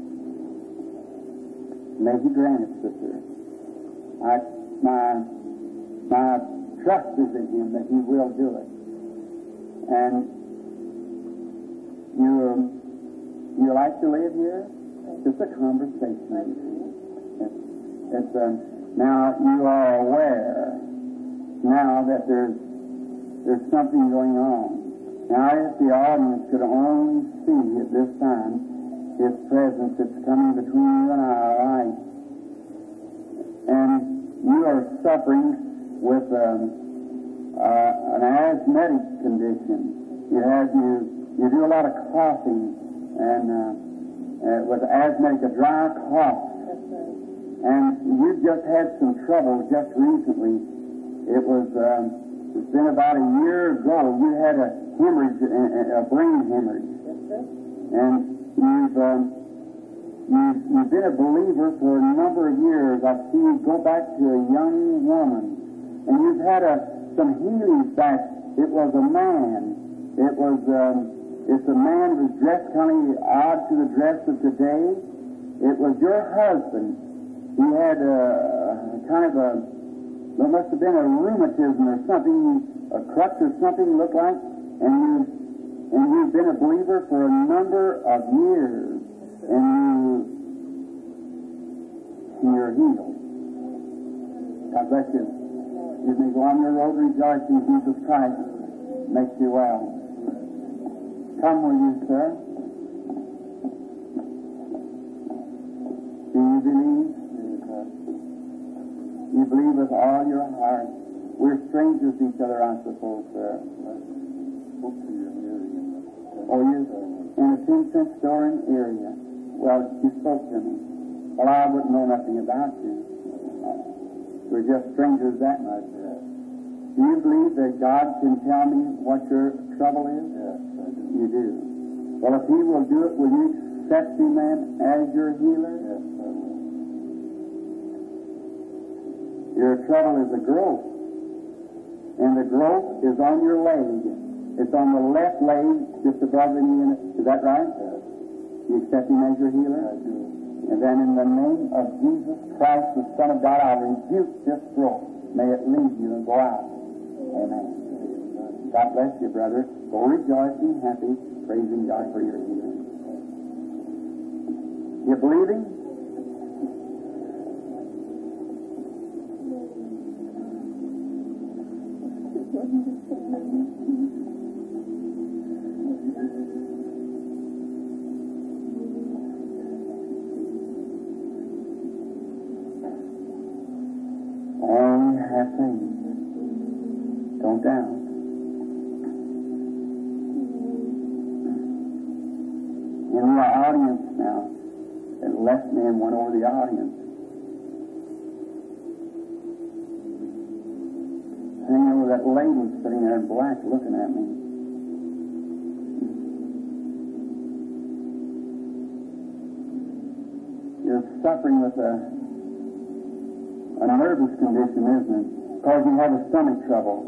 May He grant it, sister. My trust is in Him that He will do it. And you like to live here? Just a conversation. Now you are aware now that there's something going on. Now, if the audience could only see at this time His presence that's coming between you and our life, and you are suffering with an asthmatic condition. You do a lot of coughing, and with asthmatic, a dry cough. And you just had some trouble just recently. It's been about a year ago. You had a hemorrhage, a brain hemorrhage, and you've been a believer for a number of years. I see you go back to a young woman, and you've had some healings back. It was a man. It's a man who's dressed kind of odd to the dress of today. It was your husband. He had there must have been a rheumatism or something, a crutch or something looked like, and you've been a believer for a number of years, and you're healed. God bless you. You may go on your road rejoicing. Jesus Christ makes you well. Come with you, sir. Do you believe? You believe with all your heart. We're strangers to each other, I suppose, sir. Oh, you're in a 10-cent store in the area. Well, you spoke to me. Well, I wouldn't know nothing about you. We're just strangers that much. Do you believe that God can tell me what your trouble is? Yes, I do. You do. Well, if He will do it, will you accept Him then as your healer? Yes, I will. Your trouble is a growth. And the growth is on your leg. It's on the left leg, just above the knee. Is that right? Yes. You accept Him as your healer? I do. And then in the name of Jesus Christ, the Son of God, I'll rebuke this growth. May it leave you and go out. Amen. God bless you, brother. Go rejoicing, happy, praising God for your healing. You believing? Only have faith. Don't doubt. In the audience now, the left man went over the audience. Hanging over that lady sitting there in black looking at me. You're suffering with a nervous condition, isn't it? because you have a stomach trouble.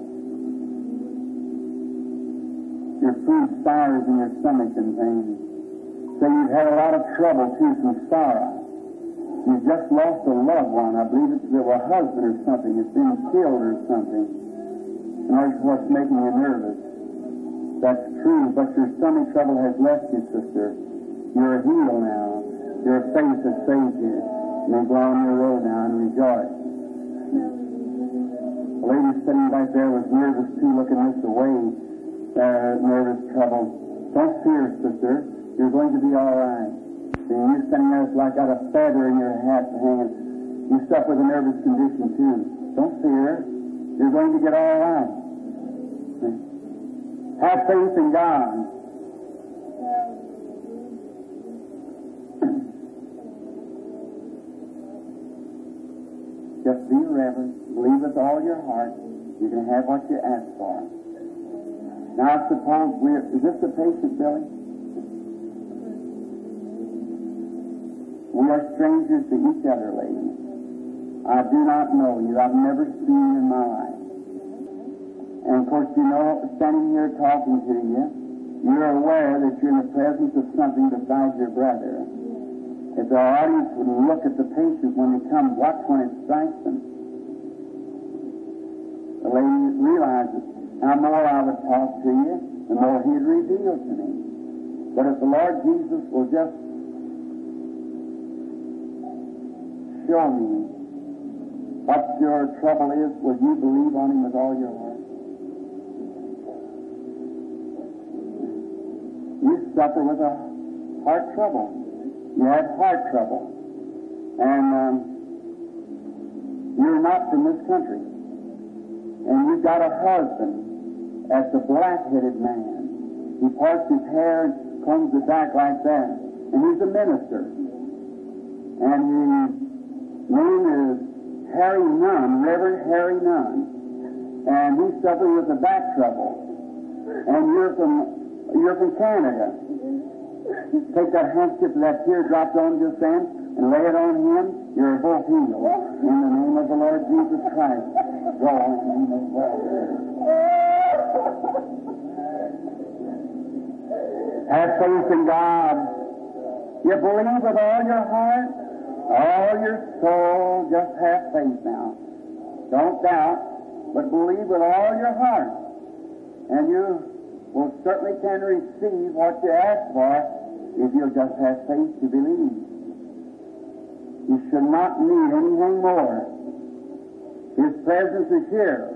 Your food sours in your stomach and things. So you've had a lot of trouble, too, from sorrow. You've just lost a loved one. I believe it's a husband or something. It's been killed or something. And that's what's making you nervous. That's true, but your stomach trouble has left you, sister. You're healed now. Your faith has saved you. You may go on your road now and rejoice. The lady sitting back there was nervous, too, looking this away. Nervous trouble. Don't fear, sister. You're going to be all right. See, you're sitting there like got a feather in your hat hanging. You suffer with a nervous condition, too. Don't fear. You're going to get all right. See? Have faith in God. Just be reverent. Believe with all your heart. You can have what you ask for. Now, suppose is this the patient, Billy? We are strangers to each other, lady. I do not know you. I've never seen you in my life. And of course, you know, standing here talking to you, you're aware that you're in the presence of something besides your brother. If the audience would look at the patient when they come, watch when it strikes them. The lady realizes, the more I would talk to you, the more He'd reveal to me. But if the Lord Jesus will just show me what your trouble is, will you believe on Him with all your heart? You suffer with a heart trouble. You have heart trouble. And you're not from this country. And you've got a husband that's a black-headed man. He parts his hair and combs it back like that. And he's a minister. And his name is Harry Nunn, Reverend Harry Nunn. And he's suffering with a back trouble. And you're from Canada. Take that handkerchief with that tear dropped on just then and lay it on him. You're both healed. In the name of the Lord Jesus Christ. Go on in the name of God. Have faith in God. You believe with all your heart, all your soul. Just have faith now. Don't doubt, but believe with all your heart. And you will certainly can receive what you ask for if you'll just have faith to believe. You should not need anything more. His presence is here.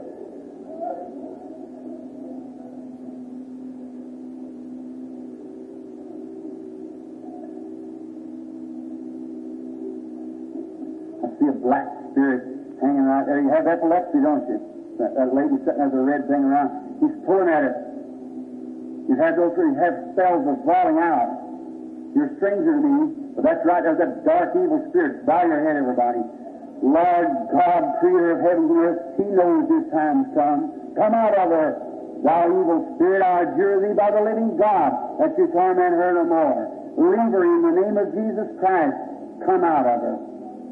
I see a black spirit hanging right there. You have epilepsy, don't you? That lady sitting has a red thing around. He's pulling at it. You have spells of falling out. You're a stranger to me, but that's right. There's that dark, evil spirit. Bow your head, everybody. Lord God, Creator of heaven and earth, He knows His time's come. Come out of her, thou evil spirit. I adjure thee by the living God that you torment her no more. Leave her in the name of Jesus Christ. Come out of her.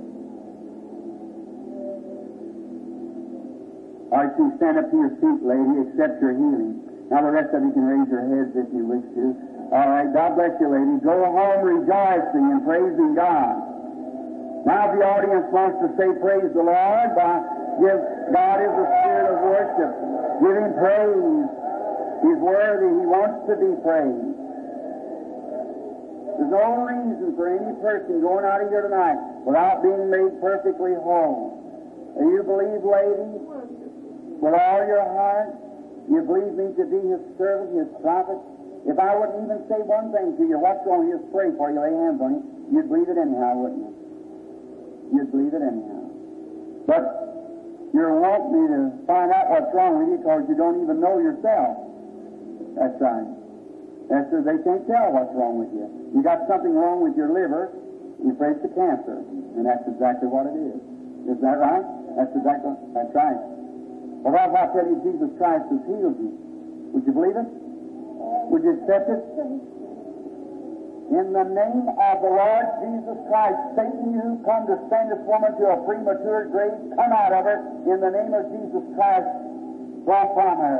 All right, you stand up to your feet, lady, accept your healing. Now the rest of you can raise your heads if you wish to. All right, God bless you, lady. Go home rejoicing and praising God. Now if the audience wants to say praise the Lord, God is the spirit of worship. Give Him praise. He's worthy. He wants to be praised. There's no reason for any person going out of here tonight without being made perfectly whole. Do you believe, lady, with all your heart? You believe me to be His servant, His prophet? If I wouldn't even say one thing to you, what's wrong? Just pray for you, lay hands on you. You'd believe it anyhow, wouldn't you? You'd believe it anyhow. But you're wanting me to find out what's wrong with you because you don't even know yourself. That's right. That's true. They can't tell what's wrong with you. You got something wrong with your liver. You're afraid it's cancer, and that's exactly what it is. Is that right? That's right. Well, what if I tell you Jesus Christ has healed you? Would you believe it? Would you accept it? In the name of the Lord Jesus Christ, Satan, you come to send this woman to a premature grave, come out of her. In the name of Jesus Christ, go from her.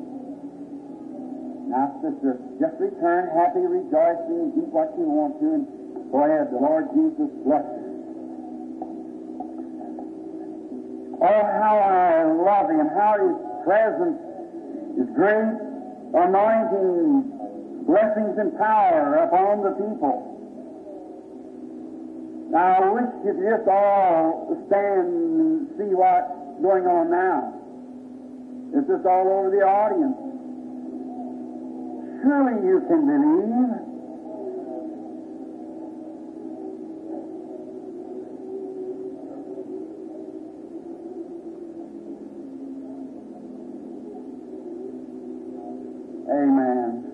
Now, sister, just return happy, rejoicing, eat what you want to, and go ahead. The Lord Jesus bless you. Oh, how I love Him, how His presence is great, anointing, blessings and power upon the people. Now, I wish you could just all stand and see what's going on now. It's just all over the audience. Surely you can believe. Amen.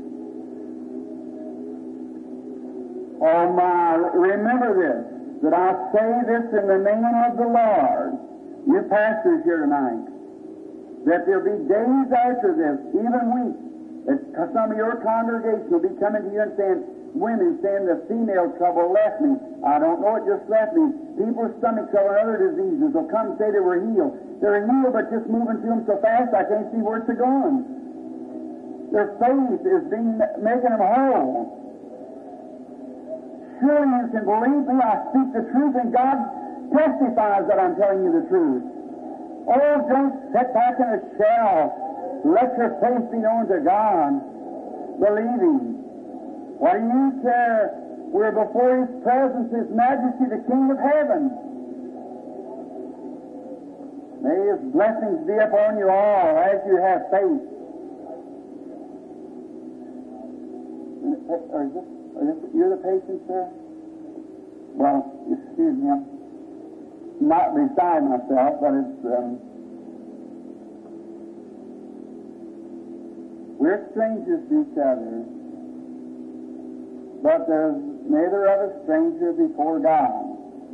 Oh my, remember this, that I say this in the name of the Lord. You pastors here tonight, that there'll be days after this, even weeks, that some of your congregation will be coming to you and saying, women saying the female trouble left me. I don't know, it just left me. People's stomach trouble and other diseases will come and say they were healed. They're healed, but just moving to them so fast I can't see where it's going. Their faith is making them whole. Surely you can believe me, I speak the truth, and God testifies that I'm telling you the truth. Oh, don't sit back in a shell. Let your faith be known to God. Believing. What do you care? We're before His presence, His majesty, the King of heaven. May His blessings be upon you all as you have faith. You're the patient, sir? Well, excuse me, I'm not beside myself, but it's, we're strangers to each other, but there's neither of us stranger before God.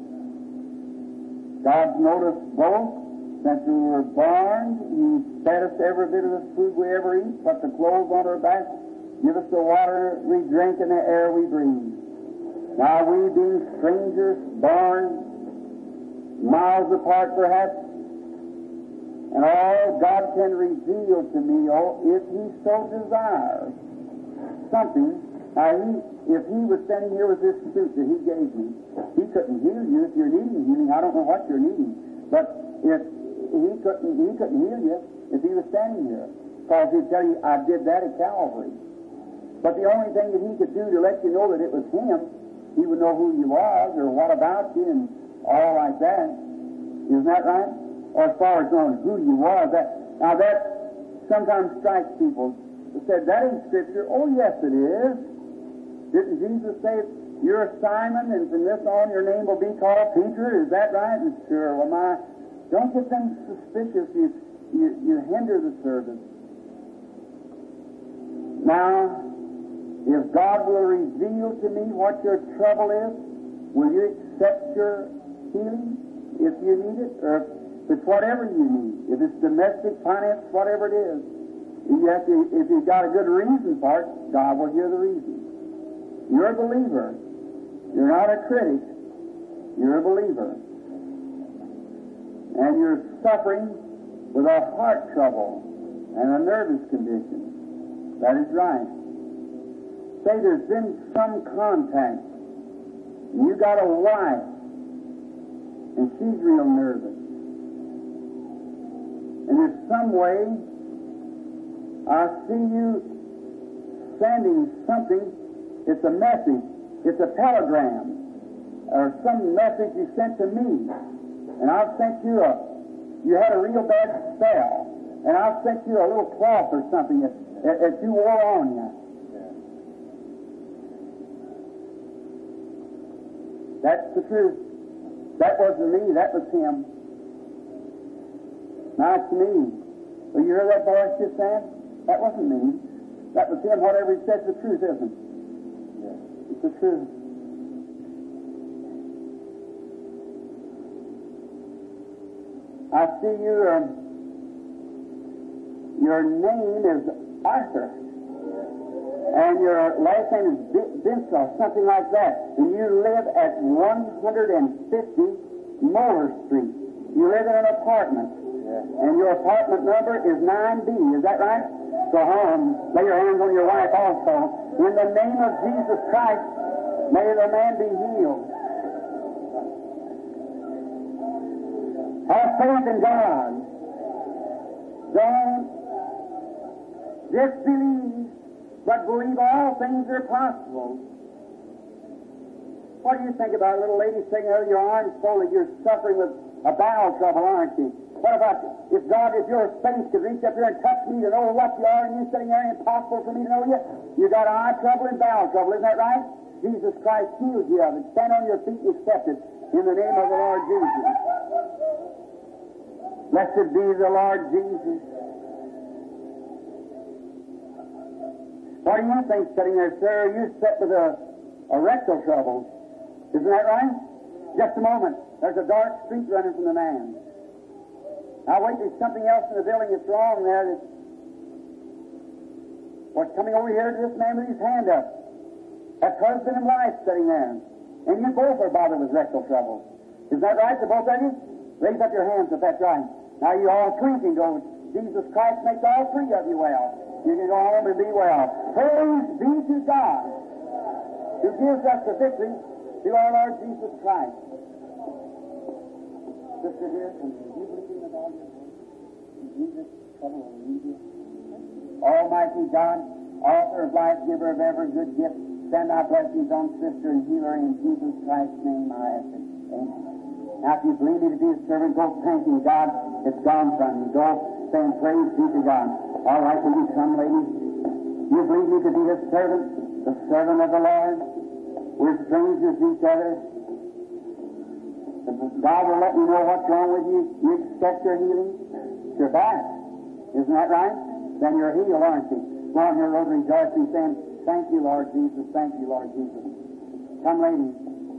God's noticed both since we were born. He fed us every bit of the food we ever eat, put the clothes on our backs, give us the water we drink and the air we breathe. Now we being strangers, born miles apart perhaps, and all God can reveal to me, if He so desires, something. Now, if He was standing here with this suit that He gave me, He couldn't heal you if you're needing healing. I don't know what you're needing, but if He couldn't heal you if He was standing here, because He'd tell you, I did that at Calvary. But the only thing that He could do to let you know that it was Him, He would know who you was or what about you and all like that. Isn't that right? Or as far as knowing who you was. Now that sometimes strikes people. They said, that ain't Scripture. Oh, yes, it is. Didn't Jesus say, you're Simon, and from this on your name will be called Peter? Is that right? And sure. Well, don't get things suspicious. You hinder the service. Now, if God will reveal to me what your trouble is, will you accept your healing if you need it? Or if it's whatever you need, if it's domestic, finance, whatever it is, if you've got a good reason for it, God will hear the reason. You're a believer. You're not a critic. You're a believer. And you're suffering with a heart trouble and a nervous condition. That is right. Say there's been some contact. You got a wife, and she's real nervous. And there's some way I see you sending something. It's a message. It's a telegram or some message you sent to me. And I've sent you you had a real bad spell. And I've sent you a little cloth or something that you wore on you. That's the truth. That wasn't me. That was Him. Now it's me. Well, you heard that voice just then? That wasn't me. That was Him. Whatever He said's the truth, isn't it? Yeah. It's the truth. I see your name is Arthur. and your last name is Vinsel, something like that, and you live at 150 Moeller Street. You live in an apartment, and your apartment number is 9B. Is that right? Go home, lay your hands on your wife also. In the name of Jesus Christ, may the man be healed. Have faith in God. Don't just believe, but believe all things are possible. What do you think about a little lady sitting there with your arms folded? You're suffering with a bowel trouble, aren't you? What about if God, if your faith could reach up here and touch me to know what you are, and you sitting there, impossible for me to know you? You got eye trouble and bowel trouble, isn't that right? Jesus Christ heals you of it. Stand on your feet and accept it in the name of the Lord Jesus. Blessed be the Lord Jesus. What do you think sitting there, sir? You sit with a rectal trouble. Isn't that right? Just a moment. There's a dark streak running from the man. Now wait, there's something else in the building that's wrong there. What's coming over here to this man with his hand up? That's husband and wife sitting there. And you both are bothered with rectal trouble. Is that right, the both of you? Raise up your hands if that's right. Now you all three can go. Jesus Christ makes all three of you well. You can go home and be well. Praise be to God, who gives us the victory through our Lord Jesus Christ. Sister dear, can you believe with all your heart? Jesus, trouble will leave you. Almighty God, author of life, giver of every good gift, send thy blessings on sister and healer in Jesus Christ's name, I ask it. Amen. Now, if you believe me to be a servant, go thanking God. It's gone from you. Go saying praise be to God. All right, will you come, ladies? You believe me to be His servant, the servant of the Lord? We're strangers to each other. God will let me know what's wrong with you. You accept your healing. You're back. Isn't that right? Then you're healed, aren't you? Go on your road rejoicing, saying, thank you, Lord Jesus. Thank you, Lord Jesus. Come, ladies.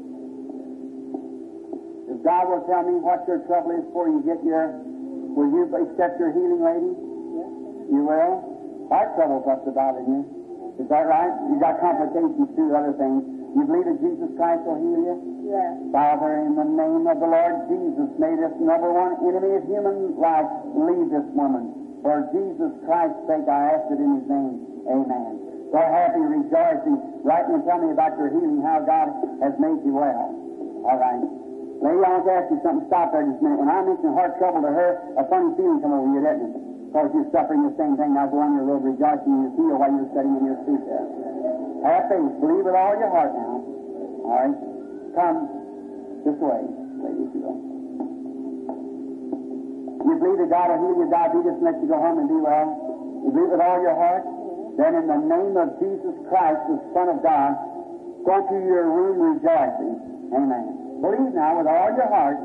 If God will tell me what your trouble is before you get your... Will you accept your healing, lady? Yes. You will? Heart trouble's what's bothering you. Is that right? You got complications too, other things. You believe that Jesus Christ will heal you? Yes. Father, in the name of the Lord Jesus, may this number one enemy of human life leave this woman. For Jesus Christ's sake, I ask it in His name. Amen. So happy, rejoicing, writing and telling me about your healing, how God has made you well. All right. Lady, I want to ask you something. Stop there just a minute. When I mentioned heart trouble to her, a funny feeling come over you, didn't it? Because you're suffering the same thing. Now go on your road rejoicing and heal while you're sitting in your seat there. Have faith. Believe with all your heart now. All right? Come this way, ladies, you go. You believe that God will heal your diabetes and let you go home and be well? You believe with all your heart? Then in the name of Jesus Christ, the Son of God, go to your room rejoicing. Amen. Believe now with all your heart.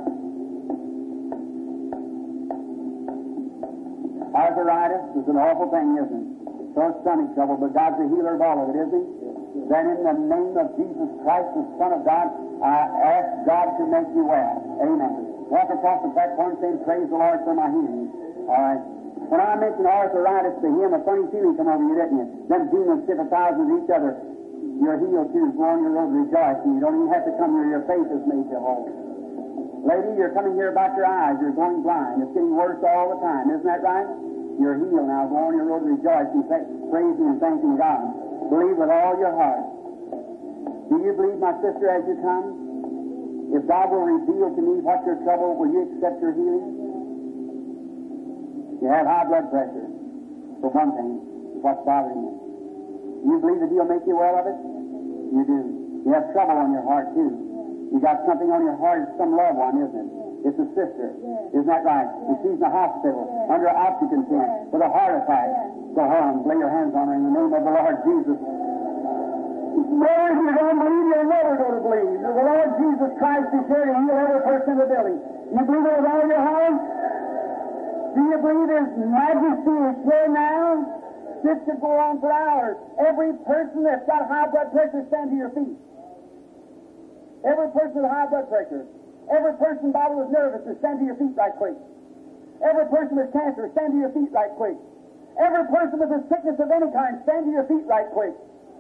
Arthritis is an awful thing, isn't it? So is stomach trouble, but God's the healer of all of it, isn't He? Then in the name of Jesus Christ, the Son of God, I ask God to make you well. Amen. Walk across the platform saying, praise the Lord for my healing. All right. When I mentioned arthritis to him, a funny feeling come over you, didn't you? Them demons sympathize with each other. You're healed too. Go on your road rejoicing. You don't even have to come here. Your faith has made you whole. Lady, you're coming here about your eyes. You're going blind. It's getting worse all the time. Isn't that right? You're healed now. Go on your road rejoicing, praising and thanking God. Believe with all your heart. Do you believe, my sister, as you come? If God will reveal to me what's your trouble, will you accept your healing? You have high blood pressure, for one thing. What's bothering you? You believe that He'll make you well of it? You do. You have trouble on your heart, too. You got something on your heart. It's some loved one, isn't it? It's a sister. Isn't that right? And she's in the hospital under oxygen tent with a heart attack. Go home. Lay your hands on her in the name of the Lord Jesus. Lord, if you don't believe, you'll never go to believe. The Lord Jesus Christ is here to heal every person in the building. You believe it with all your heart? Do you believe His majesty is here now? This could go on for hours. Every person that's got high blood pressure, stand to your feet. Every person with high blood pressure. Every person bothered with nervousness, stand to your feet right quick. Every person with cancer, stand to your feet right quick. Every person with a sickness of any kind, stand to your feet right quick.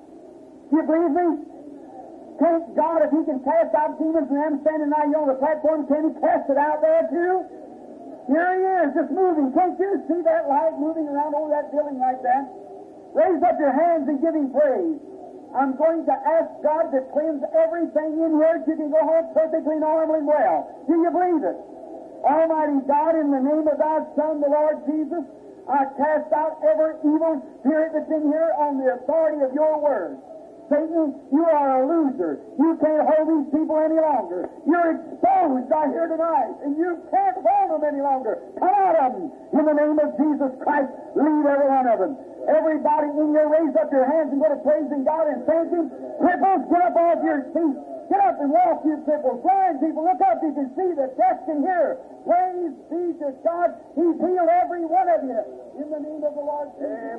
You believe me? Can't God, if He can cast out demons and I'm standing now here on the platform, can He cast it out there too? Here He is, just moving. Can't you see that light moving around over that building like that? Raise up your hands and give Him praise. I'm going to ask God to cleanse everything in here so you can go home perfectly normal and well. Do you believe it? Almighty God, in the name of Thy Son, the Lord Jesus, I cast out every evil spirit that's in here on the authority of Your Word. Satan, you are a loser. You can't hold these people any longer. You're exposed out here tonight, and you can't hold them any longer. Come out of them. In the name of Jesus Christ, leave every one of them. Everybody in here, raise up your hands and go to praising God and thank Him. Cripples, get up off your feet. Get up and walk, you cripples. Blind people, look up. You can see. The deaf can hear. Praise be to God. He's healed every one of you. In the name of the Lord Jesus.